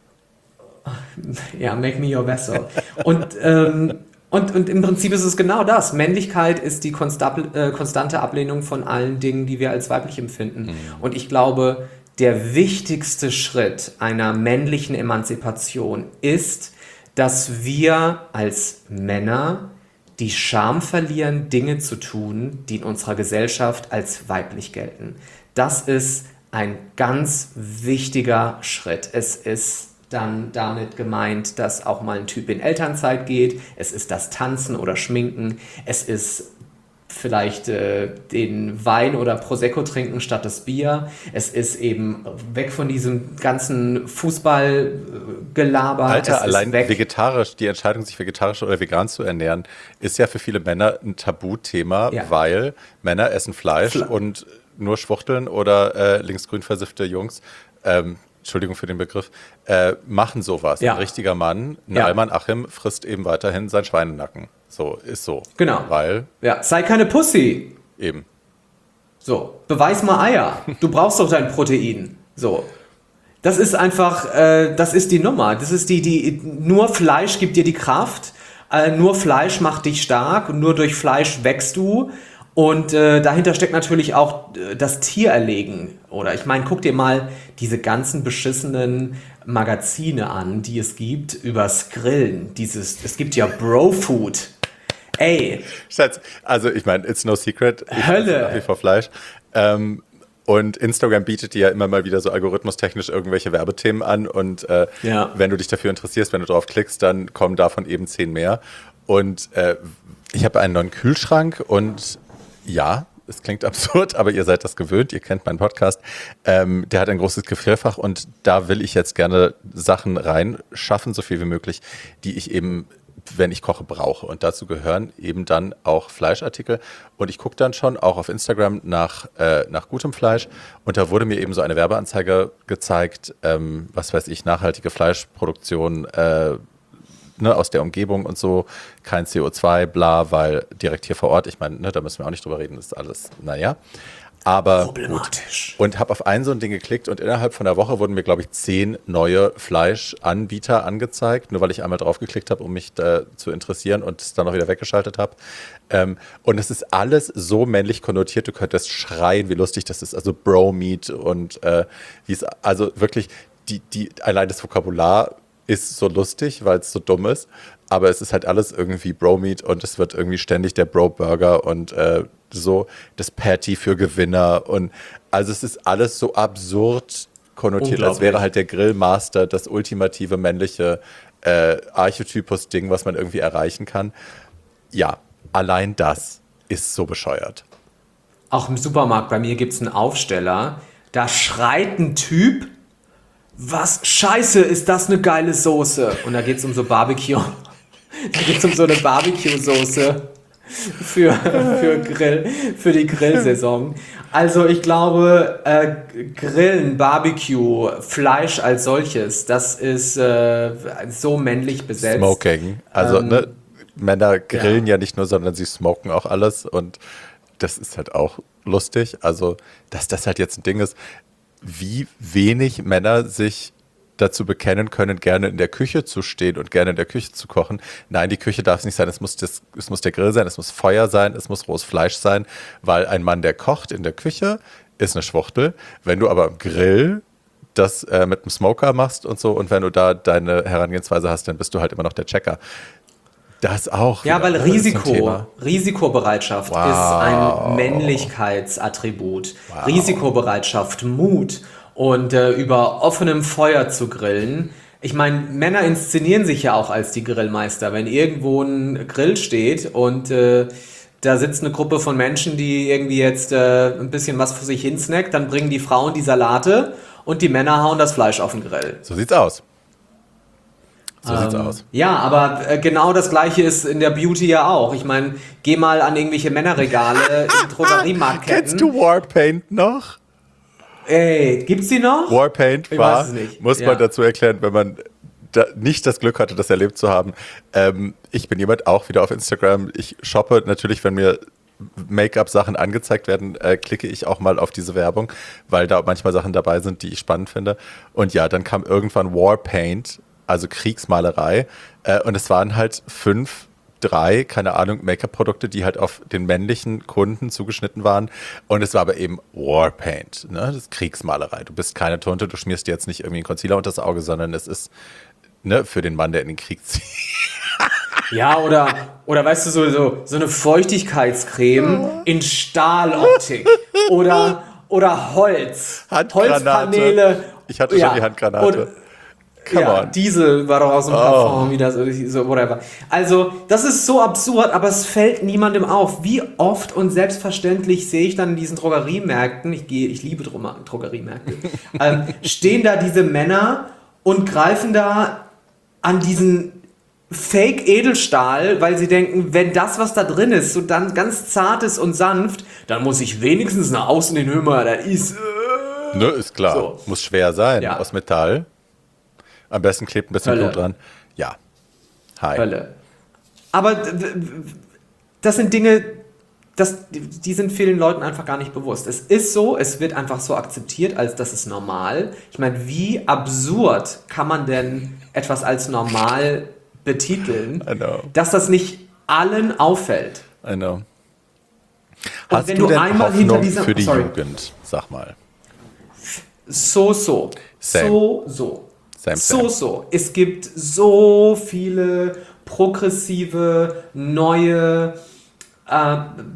Ja, make me your vessel. Und, ähm, und, und im Prinzip ist es genau das. Männlichkeit ist die konstab- äh, konstante Ablehnung von allen Dingen, die wir als weiblich empfinden. Mhm. Und ich glaube, der wichtigste Schritt einer männlichen Emanzipation ist, dass wir als Männer die Scham verlieren, Dinge zu tun, die in unserer Gesellschaft als weiblich gelten. Das ist ein ganz wichtiger Schritt. Es ist dann damit gemeint, dass auch mal ein Typ in Elternzeit geht. Es ist das Tanzen oder Schminken. Es ist vielleicht äh, den Wein oder Prosecco trinken statt das Bier. Es ist eben weg von diesem ganzen Fußballgelaber. Alter, es allein ist weg. vegetarisch, die Entscheidung, sich vegetarisch oder vegan zu ernähren, ist ja für viele Männer ein Tabuthema, Ja. weil Männer essen Fleisch Fle- und nur schwuchteln oder äh, linksgrün versiffte Jungs, ähm, Entschuldigung für den Begriff, äh, machen sowas. Ja. Ein richtiger Mann, ein Ja. Alman Achim, frisst eben weiterhin seinen Schweinenacken. So, ist so. Genau. Weil Ja, sei keine Pussy. eben. So, beweis mal Eier. Du brauchst doch dein Protein. So. Das ist einfach, äh, das ist die Nummer. Das ist die, die, nur Fleisch gibt dir die Kraft. Äh, nur Fleisch macht dich stark und nur durch Fleisch wächst du. Und äh, dahinter steckt natürlich auch äh, das Tiererlegen. Oder ich meine, guck dir mal diese ganzen beschissenen Magazine an, die es gibt übers Grillen. Dieses, es gibt ja Bro-Food. Ey, Schatz, also ich meine, it's no secret. Ich Hölle. esse nach wie vor Fleisch. Ähm, und Instagram bietet dir ja immer mal wieder so algorithmustechnisch irgendwelche Werbethemen an. Und äh, Ja. wenn du dich dafür interessierst, wenn du drauf klickst, dann kommen davon eben zehn mehr. Und äh, ich habe einen neuen Kühlschrank und ja, es klingt absurd, aber ihr seid das gewöhnt, ihr kennt meinen Podcast. Ähm, der hat ein großes Gefrierfach und da will ich jetzt gerne Sachen reinschaffen, so viel wie möglich, die ich eben, wenn ich koche, brauche. Und dazu gehören eben dann auch Fleischartikel. Und ich gucke dann schon auch auf Instagram nach, äh, nach gutem Fleisch. Und da wurde mir eben so eine Werbeanzeige gezeigt, ähm, was weiß ich, nachhaltige Fleischproduktion, äh, Ne, aus der Umgebung und so, kein C O zwei, bla, weil direkt hier vor Ort, ich meine, ne, da müssen wir auch nicht drüber reden, das ist alles, naja. Aber Problematisch. Gut. Und habe auf ein so ein Ding geklickt und innerhalb von einer Woche wurden mir, glaube ich, zehn neue Fleischanbieter angezeigt, nur weil ich einmal drauf geklickt habe, um mich da zu interessieren und es dann auch wieder weggeschaltet habe. Ähm, und es ist alles so männlich konnotiert, du könntest schreien, wie lustig das ist. Also Bro-Meat und äh, wie es, also wirklich, die, die, allein das Vokabular ist so lustig, weil es so dumm ist. Aber es ist halt alles irgendwie Bro-Meat und es wird irgendwie ständig der Bro-Burger und äh, so das Patty für Gewinner. Und also es ist alles so absurd konnotiert, als wäre halt der Grillmaster das ultimative männliche äh, Archetypus-Ding, was man irgendwie erreichen kann. Ja, allein das ist so bescheuert. Auch im Supermarkt, bei mir gibt es einen Aufsteller, da schreit ein Typ, was scheiße, ist das eine geile Soße? Und da geht es um so Barbecue. Da geht es um so eine Barbecue-Soße für, für, Grill, für die Grillsaison. Also ich glaube, äh, Grillen, Barbecue, Fleisch als solches, das ist äh, so männlich besetzt. Smoking. Also ähm, ne, Männer grillen ja. ja nicht nur, sondern sie smoken auch alles. Und das ist halt auch lustig. Also, dass das halt jetzt ein Ding ist, wie wenig Männer sich dazu bekennen können, gerne in der Küche zu stehen und gerne in der Küche zu kochen. Nein, die Küche darf es nicht sein, es muss, das, es muss der Grill sein, es muss Feuer sein, es muss rohes Fleisch sein, weil ein Mann, der kocht in der Küche, ist eine Schwuchtel. Wenn du aber am Grill das äh, mit dem Smoker machst und so und wenn du da deine Herangehensweise hast, dann bist du halt immer noch der Checker. Das auch. Ja, weil wieder, Risiko, Risikobereitschaft wow. ist ein Männlichkeitsattribut. Wow. Risikobereitschaft, Mut und äh, über offenem Feuer zu grillen. Ich meine, Männer inszenieren sich ja auch als die Grillmeister. Wenn irgendwo ein Grill steht und äh, da sitzt eine Gruppe von Menschen, die irgendwie jetzt äh, ein bisschen was für sich hinsnackt, dann bringen die Frauen die Salate und die Männer hauen das Fleisch auf den Grill. So sieht's aus. So ähm, sieht's aus. Ja, aber äh, genau das Gleiche ist in der Beauty ja auch. Ich meine, geh mal an irgendwelche Männerregale in Drogeriemarktketten. Kennst du Warpaint noch? Ey, gibt's die noch? Warpaint Ich war, weiß es nicht. muss Ja. man dazu erklären, wenn man da nicht das Glück hatte, das erlebt zu haben. Ähm, ich bin jemand auch wieder auf Instagram. Ich shoppe natürlich, wenn mir Make-up-Sachen angezeigt werden, äh, klicke ich auch mal auf diese Werbung, weil da manchmal Sachen dabei sind, die ich spannend finde. Und ja, dann kam irgendwann Warpaint, also Kriegsmalerei. Äh, und es waren halt fünf, drei, keine Ahnung, Make-up-Produkte, die halt auf den männlichen Kunden zugeschnitten waren. Und es war aber eben Warpaint, ne? Das ist Kriegsmalerei. Du bist keine Tunte, du schmierst dir jetzt nicht irgendwie einen Concealer unter das Auge, sondern es ist ne, für den Mann, der in den Krieg zieht. Ja, oder, oder weißt du, so, so, so eine Feuchtigkeitscreme in Stahloptik. Oder, oder Holz. Handgranate. Holzpaneele. Ich hatte schon die Handgranate. Und, Come ja, on. Diesel war doch auch so ein Oh. Parfum, wie das, so, whatever. Also, das ist so absurd, aber es fällt niemandem auf. Wie oft und selbstverständlich sehe ich dann in diesen Drogeriemärkten, ich gehe, ich liebe Dro- Drogeriemärkte, ähm, stehen da diese Männer und greifen da an diesen Fake-Edelstahl, weil sie denken, wenn das, was da drin ist, so dann ganz zart ist und sanft, dann muss ich wenigstens nach außen hin hören, da ist... Äh, Ne, ist klar. So. Muss schwer sein, Ja. aus Metall. Am besten klebt ein bisschen Hölle. Blut dran. Ja. Hi. Hölle. Aber d- d- das sind Dinge, das, die sind vielen Leuten einfach gar nicht bewusst. Es ist so, es wird einfach so akzeptiert, als das ist normal. Ich meine, wie absurd kann man denn etwas als normal betiteln, I know. dass das nicht allen auffällt? I know. Und Hast wenn du du denn einmal Hoffnung hinter dieser- für die sorry. Jugend? Sag mal. So, so. Same. So, so. Same, so, same. so. Es gibt so viele progressive, neue äh,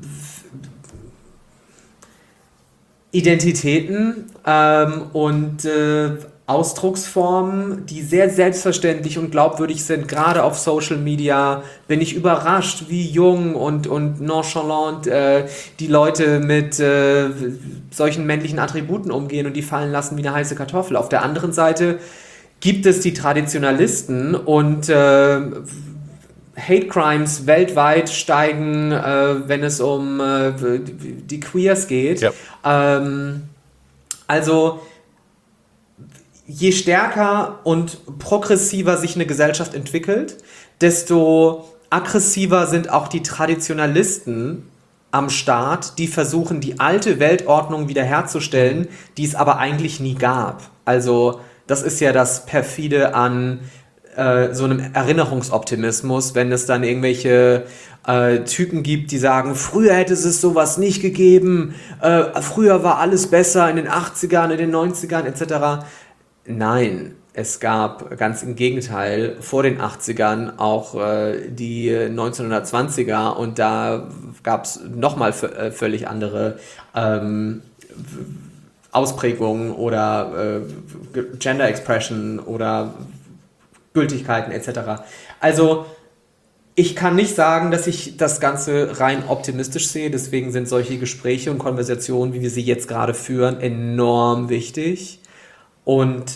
Identitäten ähm, und äh, Ausdrucksformen, die sehr selbstverständlich und glaubwürdig sind. Gerade auf Social Media bin ich überrascht, wie jung und, und nonchalant äh, die Leute mit äh, solchen männlichen Attributen umgehen und die fallen lassen wie eine heiße Kartoffel. Auf der anderen Seite gibt es die Traditionalisten und äh, Hate Crimes weltweit steigen, äh, wenn es um äh, die Queers geht. Ja. Ähm, also je stärker und progressiver sich eine Gesellschaft entwickelt, desto aggressiver sind auch die Traditionalisten am Start, die versuchen, die alte Weltordnung wiederherzustellen, die es aber eigentlich nie gab. Also das ist ja das Perfide an äh, so einem Erinnerungsoptimismus, wenn es dann irgendwelche äh, Typen gibt, die sagen, früher hätte es sowas nicht gegeben, äh, früher war alles besser in den achtzigern, in den neunzigern et cetera. Nein. Es gab ganz im Gegenteil vor den achtzigern auch äh, die neunzehnhundertzwanziger und da gab es nochmal v- äh, völlig andere ähm, Ausprägungen oder äh, Gender Expression oder Gültigkeiten et cetera. Also ich kann nicht sagen, dass ich das Ganze rein optimistisch sehe, deswegen sind solche Gespräche und Konversationen, wie wir sie jetzt gerade führen, enorm wichtig und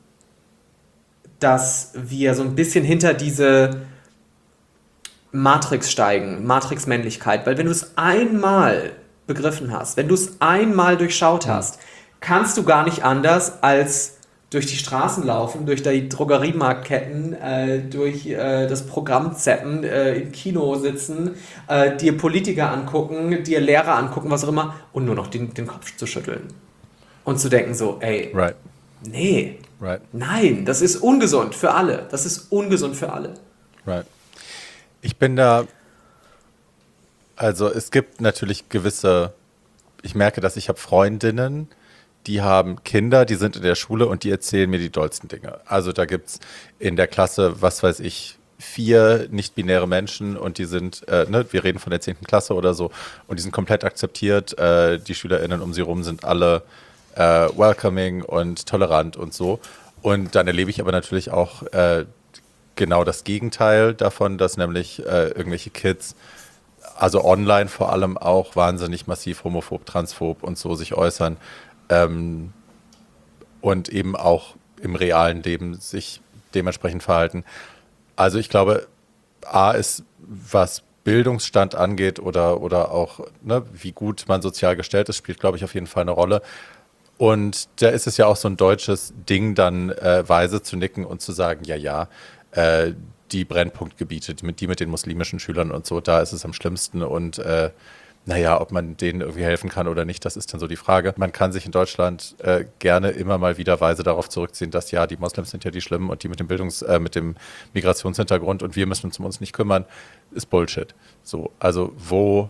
dass wir so ein bisschen hinter diese Matrix steigen, Matrix-Männlichkeit. Weil wenn du es einmal begriffen hast, wenn du es einmal durchschaut hast, kannst du gar nicht anders als durch die Straßen laufen, durch die Drogeriemarktketten, äh, durch äh, das Programm zappen, äh, im Kino sitzen, äh, dir Politiker angucken, dir Lehrer angucken, was auch immer, und nur noch den, den Kopf zu schütteln. Und zu denken so, ey, Right. nee, Right. nein, das ist ungesund für alle. Das ist ungesund für alle. Right. Ich bin da, also es gibt natürlich gewisse, ich merke, dass ich habe Freundinnen, die haben Kinder, die sind in der Schule und die erzählen mir die dollsten Dinge. Also da gibt es in der Klasse, was weiß ich, vier nicht-binäre Menschen und die sind, äh, ne, wir reden von der zehnten Klasse oder so, und die sind komplett akzeptiert. Äh, die SchülerInnen um sie rum sind alle äh, welcoming und tolerant und so. Und dann erlebe ich aber natürlich auch äh, genau das Gegenteil davon, dass nämlich äh, irgendwelche Kids, also online vor allem auch, wahnsinnig massiv homophob, transphob und so sich äußern. Ähm, und eben auch im realen Leben sich dementsprechend verhalten. Also ich glaube, A ist, was Bildungsstand angeht oder, oder auch, ne, wie gut man sozial gestellt ist, spielt, glaube ich, auf jeden Fall eine Rolle. Und da ist es ja auch so ein deutsches Ding, dann äh, weise zu nicken und zu sagen, ja, ja, äh, die Brennpunktgebiete, die mit, die mit den muslimischen Schülern und so, da ist es am schlimmsten und äh, naja, ob man denen irgendwie helfen kann oder nicht, das ist dann so die Frage. Man kann sich in Deutschland äh, gerne immer mal wieder weise darauf zurückziehen, dass ja, die Moslems sind ja die Schlimmen und die mit dem Bildungs-, äh, mit dem Migrationshintergrund und wir müssen uns um uns nicht kümmern, ist Bullshit. So, also wo,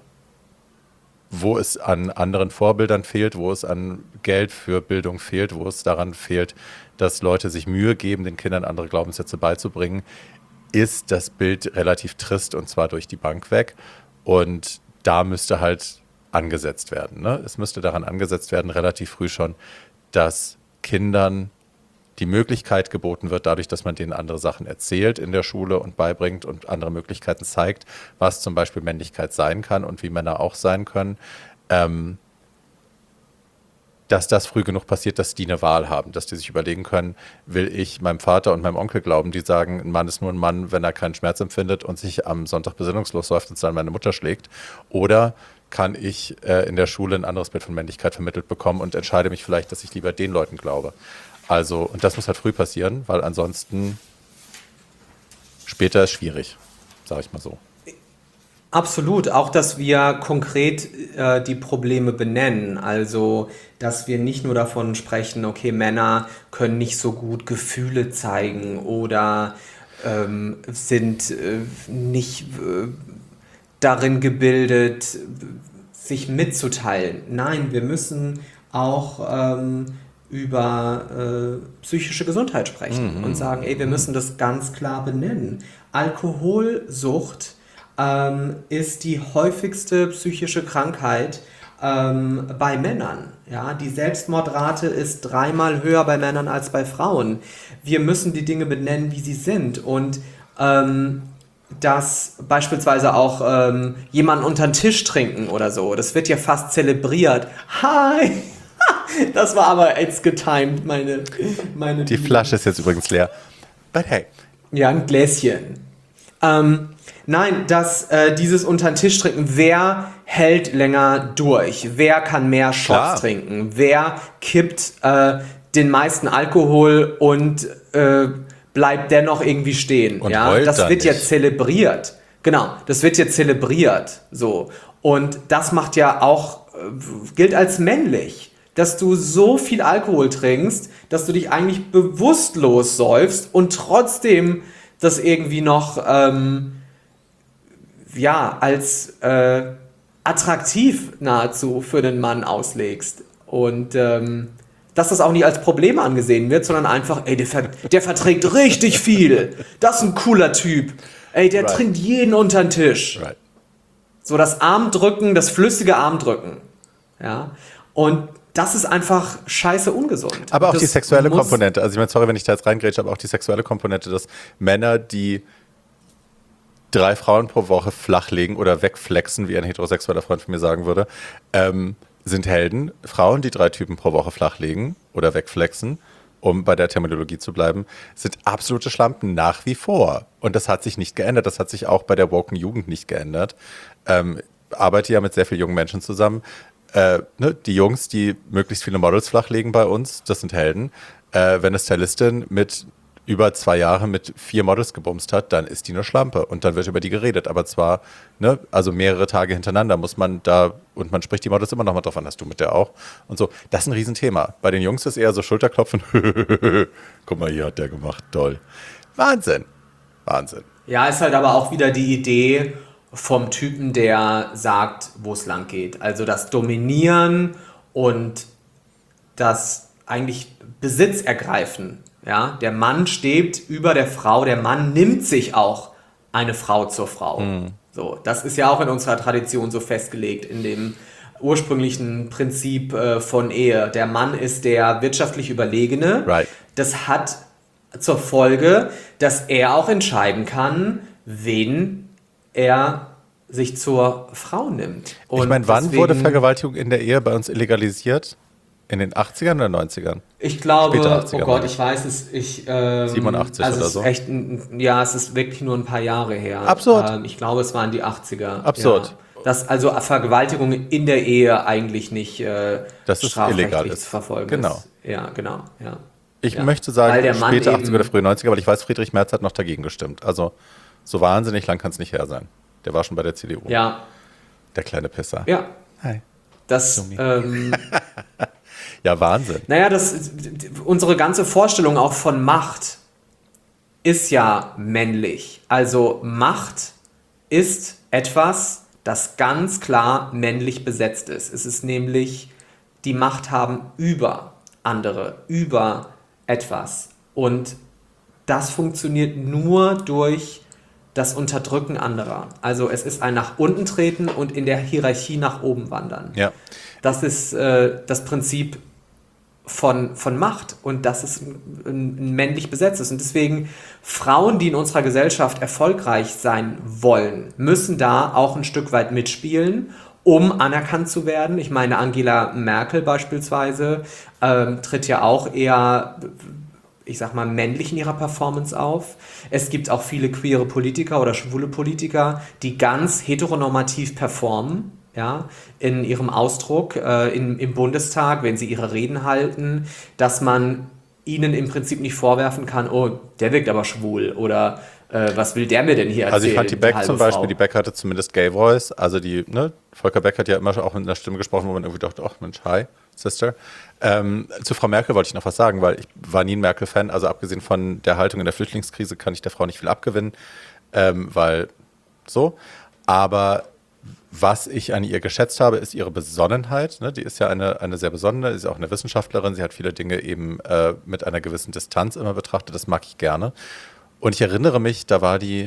wo es an anderen Vorbildern fehlt, wo es an Geld für Bildung fehlt, wo es daran fehlt, dass Leute sich Mühe geben, den Kindern andere Glaubenssätze beizubringen, ist das Bild relativ trist und zwar durch die Bank weg. Und da müsste halt angesetzt werden. Ne? Es müsste daran angesetzt werden, relativ früh schon, dass Kindern die Möglichkeit geboten wird, dadurch, dass man denen andere Sachen erzählt in der Schule und beibringt und andere Möglichkeiten zeigt, was zum Beispiel Männlichkeit sein kann und wie Männer auch sein können, ähm, dass das früh genug passiert, dass die eine Wahl haben, dass die sich überlegen können, will ich meinem Vater und meinem Onkel glauben, die sagen, ein Mann ist nur ein Mann, wenn er keinen Schmerz empfindet und sich am Sonntag besinnungslos läuft und dann meine Mutter schlägt, oder kann ich äh, in der Schule ein anderes Bild von Männlichkeit vermittelt bekommen und entscheide mich vielleicht, dass ich lieber den Leuten glaube. Also, und das muss halt früh passieren, weil ansonsten später ist schwierig, sage ich mal so. Absolut, auch dass wir konkret äh, die Probleme benennen, also dass wir nicht nur davon sprechen, okay, Männer können nicht so gut Gefühle zeigen oder ähm, sind äh, nicht äh, darin gebildet, sich mitzuteilen. Nein, wir müssen auch ähm, über äh, psychische Gesundheit sprechen mhm. und sagen, ey, wir müssen das ganz klar benennen. Alkoholsucht ähm, ist die häufigste psychische Krankheit ähm, bei Männern. Ja, die Selbstmordrate ist dreimal höher bei Männern als bei Frauen. Wir müssen die Dinge benennen, wie sie sind, und ähm, dass beispielsweise auch ähm, jemanden unter den Tisch trinken oder so, das wird ja fast zelebriert. Hi! Das war aber jetzt getimed, meine, meine Die Flasche ist jetzt übrigens leer. But hey. Ja, ein Gläschen. Ähm, nein, dass äh, dieses unter den Tisch trinken, wer hält länger durch? Wer kann mehr Shots Klar. trinken? Wer kippt äh, den meisten Alkohol und äh, bleibt dennoch irgendwie stehen? Und ja, heult das dann wird ja nicht. zelebriert. Genau, das wird ja zelebriert. So. Und das macht ja auch, äh, gilt als männlich, dass du so viel Alkohol trinkst, dass du dich eigentlich bewusstlos säufst und trotzdem das irgendwie noch ähm, ja, als äh, attraktiv nahezu für den Mann auslegst. Und ähm, dass das auch nicht als Problem angesehen wird, sondern einfach, ey, der, ver- der verträgt richtig viel. Das ist ein cooler Typ. Ey, der Right. trinkt jeden unter den Tisch. Right. So das Armdrücken, das flüssige Armdrücken. Ja. Und das ist einfach scheiße ungesund. Aber auch das die sexuelle muss- Komponente. Also ich meine, sorry, wenn ich da jetzt reingrätsche, aber auch die sexuelle Komponente, dass Männer, die drei Frauen pro Woche flachlegen oder wegflexen, wie ein heterosexueller Freund von mir sagen würde, ähm, sind Helden. Frauen, die drei Typen pro Woche flachlegen oder wegflexen, um bei der Terminologie zu bleiben, sind absolute Schlampen nach wie vor. Und das hat sich nicht geändert. Das hat sich auch bei der woken Jugend nicht geändert. Ähm, arbeite ja mit sehr vielen jungen Menschen zusammen. Äh, ne, die Jungs, die möglichst viele Models flachlegen bei uns, das sind Helden. Äh, wenn eine Stylistin mit über zwei Jahre mit vier Models gebumst hat, dann ist die eine Schlampe und dann wird über die geredet. Aber zwar, ne, also mehrere Tage hintereinander muss man da, und man spricht die Models immer noch mal drauf an, hast du mit der auch? Und so, das ist ein Riesenthema. Bei den Jungs ist eher so Schulterklopfen, guck mal, hier hat der gemacht, toll. Wahnsinn, Wahnsinn. Ja, ist halt aber auch wieder die Idee vom Typen, der sagt, wo es lang geht. Also das Dominieren und das eigentlich Besitz ergreifen. Ja, der Mann steht über der Frau, der Mann nimmt sich auch eine Frau zur Frau. Mhm. So, das ist ja auch in unserer Tradition so festgelegt, in dem ursprünglichen Prinzip äh, von Ehe. Der Mann ist der wirtschaftlich Überlegene. Right. Das hat zur Folge, dass er auch entscheiden kann, wen er sich zur Frau nimmt. Und ich meine, wann deswegen, wurde Vergewaltigung in der Ehe bei uns illegalisiert? In den achtzigern oder neunzigern? Ich glaube, Später achtziger, oh Gott, meine ich weiß es, ich... Ähm, siebenundachtzig also oder es so? ist echt, ein- ja, es ist wirklich nur ein paar Jahre her. Absurd. Ähm, ich glaube, es waren die achtziger. Absurd. Ja. Dass also Vergewaltigung in der Ehe eigentlich nicht äh, Dass es strafrechtlich illegal ist. zu verfolgen Genau. ist. Ja, genau. Ja. Ich Ja. möchte sagen, Weil der Mann später eben- achtziger oder frühe neunziger, weil ich weiß, Friedrich Merz hat noch dagegen gestimmt. Also so wahnsinnig lang kann es nicht her sein. Der war schon bei der C D U. Ja, Der kleine Pisser. ja. Hi. Das, Dummi. ähm, Ja, Wahnsinn. naja, das, unsere ganze Vorstellung auch von Macht ist ja männlich. Also Macht ist etwas, das ganz klar männlich besetzt ist. Es ist nämlich die Macht haben über andere, über etwas. Und das funktioniert nur durch das Unterdrücken anderer. Also es ist ein nach unten treten und in der Hierarchie nach oben wandern. Ja. Das ist äh, das Prinzip von, von Macht und das ist ein, ein männlich besetztes. Und deswegen Frauen, die in unserer Gesellschaft erfolgreich sein wollen, müssen da auch ein Stück weit mitspielen, um anerkannt zu werden. Ich meine, Angela Merkel beispielsweise ähm, tritt ja auch eher, ich sag mal, männlich in ihrer Performance auf. Es gibt auch viele queere Politiker oder schwule Politiker, die ganz heteronormativ performen, ja, in ihrem Ausdruck äh, in, im Bundestag, wenn sie ihre Reden halten, dass man ihnen im Prinzip nicht vorwerfen kann, oh, der wirkt aber schwul oder äh, was will der mir denn hier erzählen? Also ich fand die Beck halbe zum Beispiel, Frau. die Beck hatte zumindest Gay Voice, also die, ne, Volker Beck hat ja immer auch mit einer Stimme gesprochen, wo man irgendwie dachte, ach Mensch, hi, Sister. Ähm, zu Frau Merkel wollte ich noch was sagen, weil ich war nie ein Merkel-Fan, also abgesehen von der Haltung in der Flüchtlingskrise kann ich der Frau nicht viel abgewinnen, ähm, weil so, aber was ich an ihr geschätzt habe, ist ihre Besonnenheit. Ne? Die ist ja eine, eine sehr besonnene, ist auch eine Wissenschaftlerin. Sie hat viele Dinge eben äh, mit einer gewissen Distanz immer betrachtet. Das mag ich gerne. Und ich erinnere mich, da war die,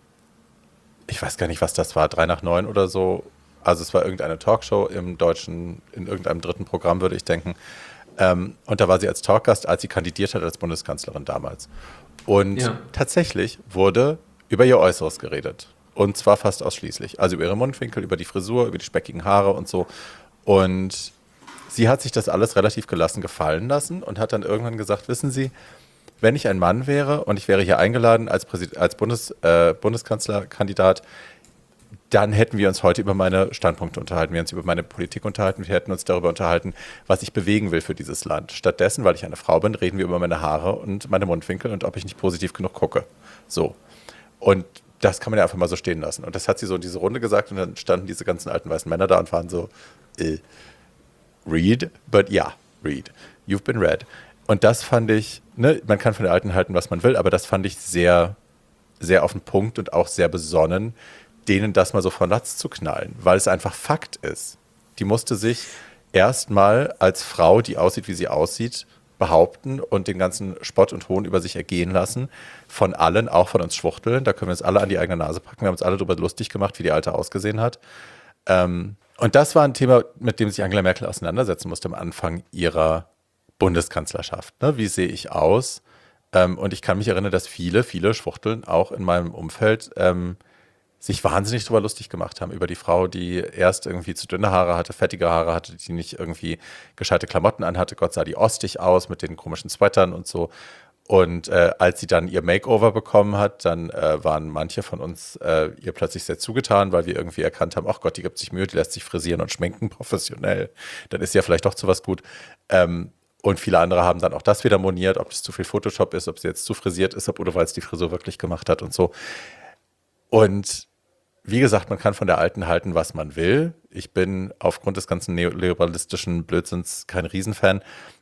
ich weiß gar nicht, was das war, drei nach neun oder so. Also es war irgendeine Talkshow im deutschen, in irgendeinem dritten Programm, würde ich denken. Ähm, und da war sie als Talkgast, als sie kandidiert hat als Bundeskanzlerin damals. Und Ja. tatsächlich wurde über ihr Äußeres geredet. Und zwar fast ausschließlich. Also über ihre Mundwinkel, über die Frisur, über die speckigen Haare und so. Und sie hat sich das alles relativ gelassen gefallen lassen und hat dann irgendwann gesagt, wissen Sie, wenn ich ein Mann wäre und ich wäre hier eingeladen als, Präsid- als Bundes, äh, Bundeskanzlerkandidat, dann hätten wir uns heute über meine Standpunkte unterhalten, wir hätten uns über meine Politik unterhalten, wir hätten uns darüber unterhalten, was ich bewegen will für dieses Land. Stattdessen, weil ich eine Frau bin, reden wir über meine Haare und meine Mundwinkel und ob ich nicht positiv genug gucke. So. Und das kann man ja einfach mal so stehen lassen. Und das hat sie so in diese Runde gesagt und dann standen diese ganzen alten weißen Männer da und waren so, äh, read, but yeah, read. You've been read. Und das fand ich, ne, man kann von der Alten halten, was man will, aber das fand ich sehr, sehr auf den Punkt und auch sehr besonnen, denen das mal so von Latz zu knallen, weil es einfach Fakt ist. Die musste sich erstmal als Frau, die aussieht, wie sie aussieht, behaupten und den ganzen Spott und Hohn über sich ergehen lassen. Von allen, auch von uns Schwuchteln. Da können wir uns alle an die eigene Nase packen. Wir haben uns alle darüber lustig gemacht, wie die Alte ausgesehen hat. Ähm, und das war ein Thema, mit dem sich Angela Merkel auseinandersetzen musste am Anfang ihrer Bundeskanzlerschaft. Ne? Wie sehe ich aus? Ähm, und ich kann mich erinnern, dass viele, viele Schwuchteln auch in meinem Umfeld ähm, sich wahnsinnig drüber lustig gemacht haben, über die Frau, die erst irgendwie zu dünne Haare hatte, fettige Haare hatte, die nicht irgendwie gescheite Klamotten anhatte. Gott sah die ostig aus mit den komischen Sweatern und so. Und äh, als sie dann ihr Makeover bekommen hat, dann äh, waren manche von uns äh, ihr plötzlich sehr zugetan, weil wir irgendwie erkannt haben, ach Gott, die gibt sich Mühe, die lässt sich frisieren und schminken professionell. Dann ist ja vielleicht doch zu was gut. Ähm, und viele andere haben dann auch das wieder moniert, ob das zu viel Photoshop ist, ob sie jetzt zu frisiert ist, ob Udo Walz die Frisur wirklich gemacht hat und so. Und wie gesagt, man kann von der Alten halten, was man will. Ich bin aufgrund des ganzen neoliberalistischen Blödsinns kein Riesenfan,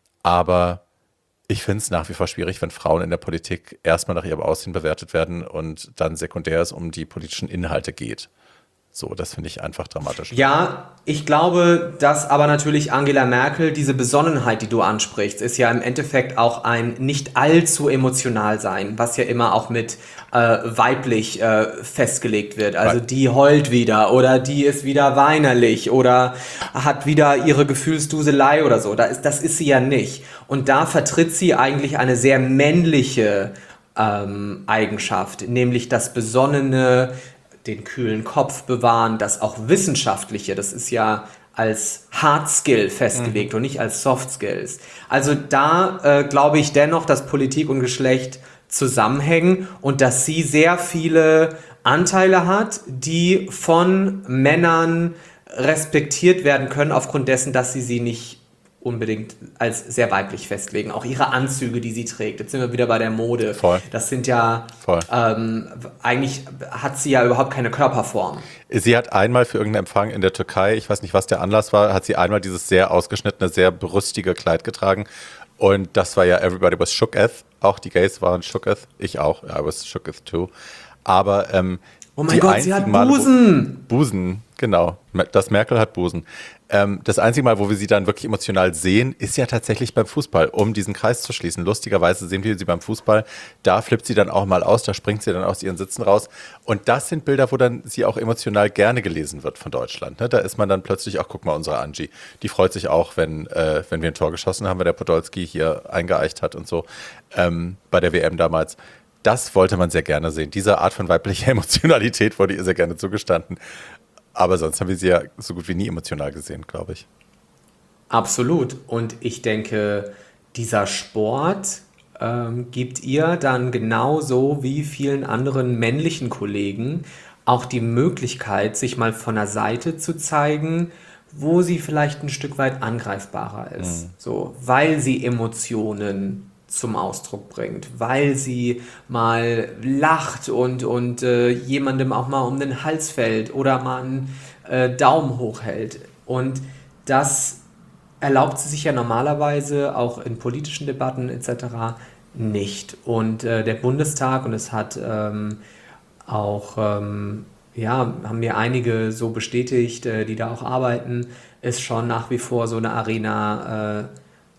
aber ich finde es nach wie vor schwierig, wenn Frauen in der Politik erstmal nach ihrem Aussehen bewertet werden und dann sekundär es um die politischen Inhalte geht. So, das finde ich einfach dramatisch. Ja, ich glaube, dass aber natürlich Angela Merkel, diese Besonnenheit, die du ansprichst, ist ja im Endeffekt auch ein nicht allzu emotional sein, was ja immer auch mit äh, weiblich äh, festgelegt wird. Also die heult wieder oder die ist wieder weinerlich oder hat wieder ihre Gefühlsduselei oder so. Da ist, das ist sie ja nicht. Und da vertritt sie eigentlich eine sehr männliche ähm, Eigenschaft, nämlich das besonnene, den kühlen Kopf bewahren, das auch Wissenschaftliche, das ist ja als Hard Skill festgelegt mhm. und nicht als Soft Skills. Also da äh, glaube ich dennoch, dass Politik und Geschlecht zusammenhängen und dass sie sehr viele Anteile hat, die von Männern respektiert werden können, aufgrund dessen, dass sie sie nicht unbedingt als sehr weiblich festlegen. Auch ihre Anzüge, die sie trägt. Jetzt sind wir wieder bei der Mode. Voll. Das sind ja, ähm, eigentlich hat sie ja überhaupt keine Körperform. Sie hat einmal für irgendeinen Empfang in der Türkei, ich weiß nicht, was der Anlass war, hat sie einmal dieses sehr ausgeschnittene, sehr brüstige Kleid getragen. Und das war ja Everybody was shooketh. Auch die Gays waren shooketh. Ich auch. I was shooketh too. Aber ähm, oh mein Gott, sie hat Busen. Wo, Busen, genau. Das Merkel hat Busen. Ähm, das einzige Mal, wo wir sie dann wirklich emotional sehen, ist ja tatsächlich beim Fußball, um diesen Kreis zu schließen. Lustigerweise sehen wir sie beim Fußball. Da flippt sie dann auch mal aus, da springt sie dann aus ihren Sitzen raus. Und das sind Bilder, wo dann sie auch emotional gerne gelesen wird von Deutschland. Ne? Da ist man dann plötzlich auch, guck mal, unsere Angie, die freut sich auch, wenn, äh, wenn wir ein Tor geschossen haben, wenn der Podolski hier eingeeicht hat und so, ähm, bei der W M damals. Das wollte man sehr gerne sehen. Diese Art von weiblicher Emotionalität wurde ihr sehr gerne zugestanden. Aber sonst haben wir sie ja so gut wie nie emotional gesehen, glaube ich. Absolut. Und ich denke, dieser Sport ähm, gibt ihr dann genauso wie vielen anderen männlichen Kollegen auch die Möglichkeit, sich mal von der Seite zu zeigen, wo sie vielleicht ein Stück weit angreifbarer ist. Mhm. So, weil sie Emotionen zum Ausdruck bringt, weil sie mal lacht und, und äh, jemandem auch mal um den Hals fällt oder mal einen äh, Daumen hochhält. Und das erlaubt sie sich ja normalerweise auch in politischen Debatten et cetera nicht. Und äh, der Bundestag, und es hat ähm, auch, ähm, ja, haben mir einige so bestätigt, äh, die da auch arbeiten, ist schon nach wie vor so eine Arena äh,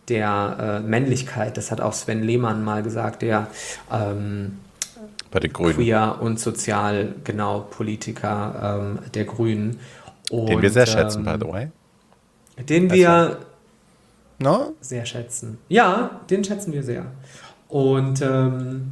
der äh, Männlichkeit. Das hat auch Sven Lehmann mal gesagt, der ähm, bei den Grünen. Queer und sozial, genau, Politiker ähm, der Grünen. Und, den wir sehr schätzen, ähm, by the way. Den wir also, no? sehr schätzen. Ja, den schätzen wir sehr. Und ähm,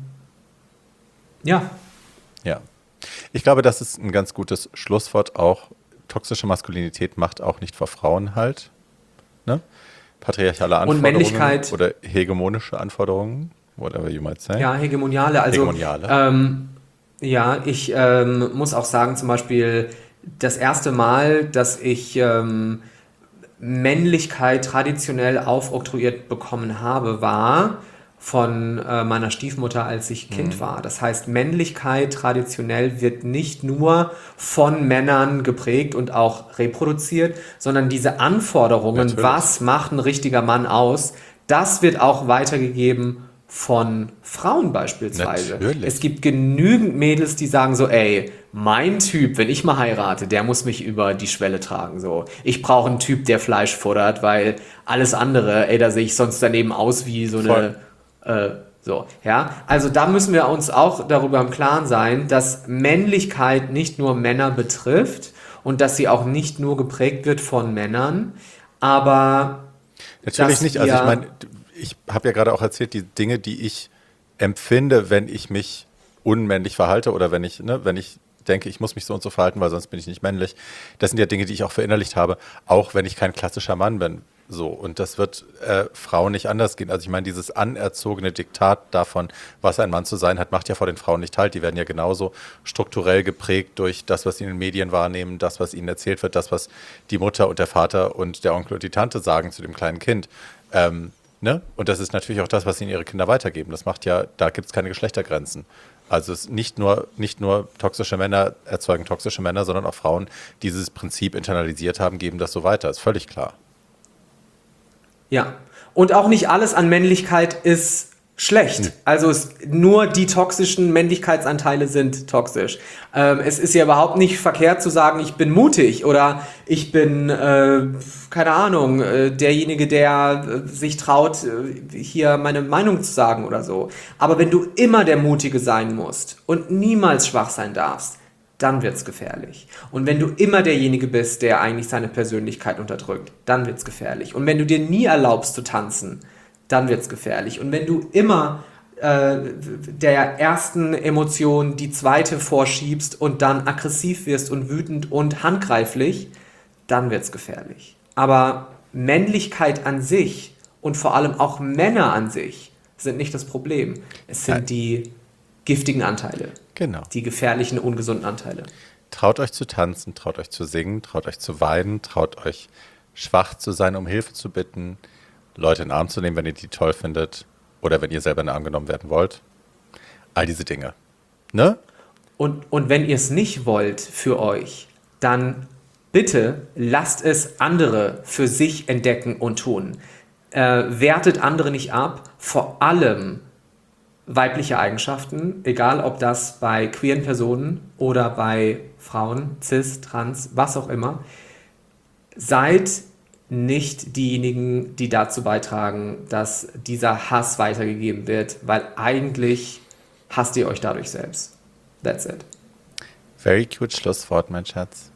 ja. Ja. Ich glaube, das ist ein ganz gutes Schlusswort auch. Toxische Maskulinität macht auch nicht vor Frauen halt. Ne? Patriarchale Anforderungen und Männlichkeit oder hegemonische Anforderungen, whatever you might say. Ja, hegemoniale. Also, hegemoniale. Ähm, ja, ich ähm, muss auch sagen, zum Beispiel das erste Mal, dass ich ähm, Männlichkeit traditionell aufoktroyiert bekommen habe, war von äh, meiner Stiefmutter, als ich Kind Mhm. war. Das heißt, Männlichkeit traditionell wird nicht nur von Männern geprägt und auch reproduziert, sondern diese Anforderungen, Natürlich. was macht ein richtiger Mann aus, das wird auch weitergegeben von Frauen beispielsweise. Natürlich. Es gibt genügend Mädels, die sagen so, ey, mein Typ, wenn ich mal heirate, der muss mich über die Schwelle tragen. So, ich brauche einen Typ, der Fleisch futtert, weil alles andere, ey, da sehe ich sonst daneben aus wie so Voll. eine, äh, so, ja. Also da müssen wir uns auch darüber im Klaren sein, dass Männlichkeit nicht nur Männer betrifft und dass sie auch nicht nur geprägt wird von Männern, aber Natürlich dass nicht. Also ich wir- meine, ich habe ja gerade auch erzählt, die Dinge, die ich empfinde, wenn ich mich unmännlich verhalte oder wenn ich, ne, wenn ich denke, ich muss mich so und so verhalten, weil sonst bin ich nicht männlich. Das sind ja Dinge, die ich auch verinnerlicht habe, auch wenn ich kein klassischer Mann bin. So, und das wird äh, Frauen nicht anders gehen. Also ich meine, dieses anerzogene Diktat davon, was ein Mann zu sein hat, macht ja vor den Frauen nicht halt. Die werden ja genauso strukturell geprägt durch das, was sie in den Medien wahrnehmen, das, was ihnen erzählt wird, das, was die Mutter und der Vater und der Onkel und die Tante sagen zu dem kleinen Kind. Ähm, ne? Und das ist natürlich auch das, was ihnen ihre Kinder weitergeben. Das macht ja, da gibt es keine Geschlechtergrenzen. Also es ist nicht nur, nicht nur toxische Männer erzeugen toxische Männer, sondern auch Frauen, die dieses Prinzip internalisiert haben, geben das so weiter. Ist völlig klar. Ja, und auch nicht alles an Männlichkeit ist schlecht. Also es, nur die toxischen Männlichkeitsanteile sind toxisch. Ähm, es ist ja überhaupt nicht verkehrt zu sagen, ich bin mutig oder ich bin, äh, keine Ahnung, äh, derjenige, der äh, sich traut, äh, hier meine Meinung zu sagen oder so. Aber wenn du immer der Mutige sein musst und niemals schwach sein darfst, dann wird's gefährlich. Und wenn du immer derjenige bist, der eigentlich seine Persönlichkeit unterdrückt, dann wird's gefährlich. Und wenn du dir nie erlaubst zu tanzen, dann wird's gefährlich. Und wenn du immer äh, der ersten Emotion die zweite vorschiebst und dann aggressiv wirst und wütend und handgreiflich, dann wird's gefährlich. Aber Männlichkeit an sich und vor allem auch Männer an sich sind nicht das Problem. Es sind Nein. die giftigen Anteile. Genau. Die gefährlichen, ungesunden Anteile. Traut euch zu tanzen, traut euch zu singen, traut euch zu weinen, traut euch schwach zu sein, um Hilfe zu bitten, Leute in den Arm zu nehmen, wenn ihr die toll findet oder wenn ihr selber in den Arm genommen werden wollt. All diese Dinge. Ne? Und, und wenn ihr es nicht wollt für euch, dann bitte lasst es andere für sich entdecken und tun. Äh, wertet andere nicht ab, vor allem weibliche Eigenschaften, egal ob das bei queeren Personen oder bei Frauen, cis, trans, was auch immer. Seid nicht diejenigen, die dazu beitragen, dass dieser Hass weitergegeben wird, weil eigentlich hasst ihr euch dadurch selbst. That's it. Very cute Schlusswort, mein Schatz.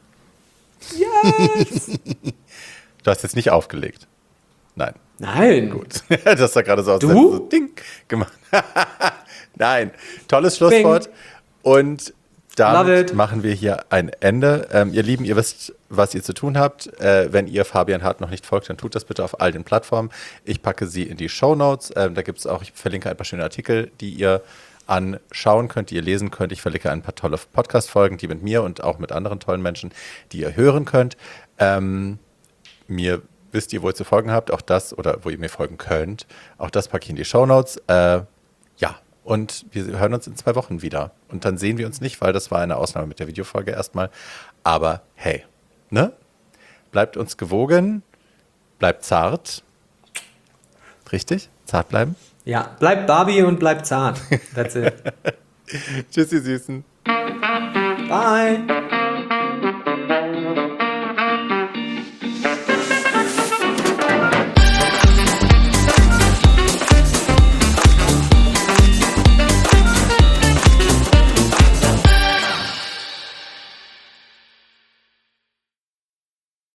Yes! Du hast jetzt nicht aufgelegt. Nein. Nein. Gut. Das hast du gerade so aus Du? so Ding gemacht. Nein. Tolles Schlusswort. Und Love damit it. machen wir hier ein Ende. Ähm, ihr Lieben, ihr wisst, was ihr zu tun habt. Äh, wenn ihr Fabian Hart noch nicht folgt, dann tut das bitte auf all den Plattformen. Ich packe sie in die Shownotes. Ähm, da gibt es auch, ich verlinke ein paar schöne Artikel, die ihr anschauen könnt, die ihr lesen könnt. Ich verlinke ein paar tolle Podcast-Folgen, die mit mir und auch mit anderen tollen Menschen, die ihr hören könnt. Ähm, mir wisst ihr, wo ihr zu folgen habt, auch das, oder wo ihr mir folgen könnt. Auch das packe ich in die Shownotes. Äh, ja, und wir hören uns in zwei Wochen wieder. Und dann sehen wir uns nicht, weil das war eine Ausnahme mit der Videofolge erstmal. Aber hey, ne? Bleibt uns gewogen, bleibt zart. Richtig? Zart bleiben? Ja, bleibt Barbie und bleibt zart. That's it. Tschüss, ihr Süßen. Bye.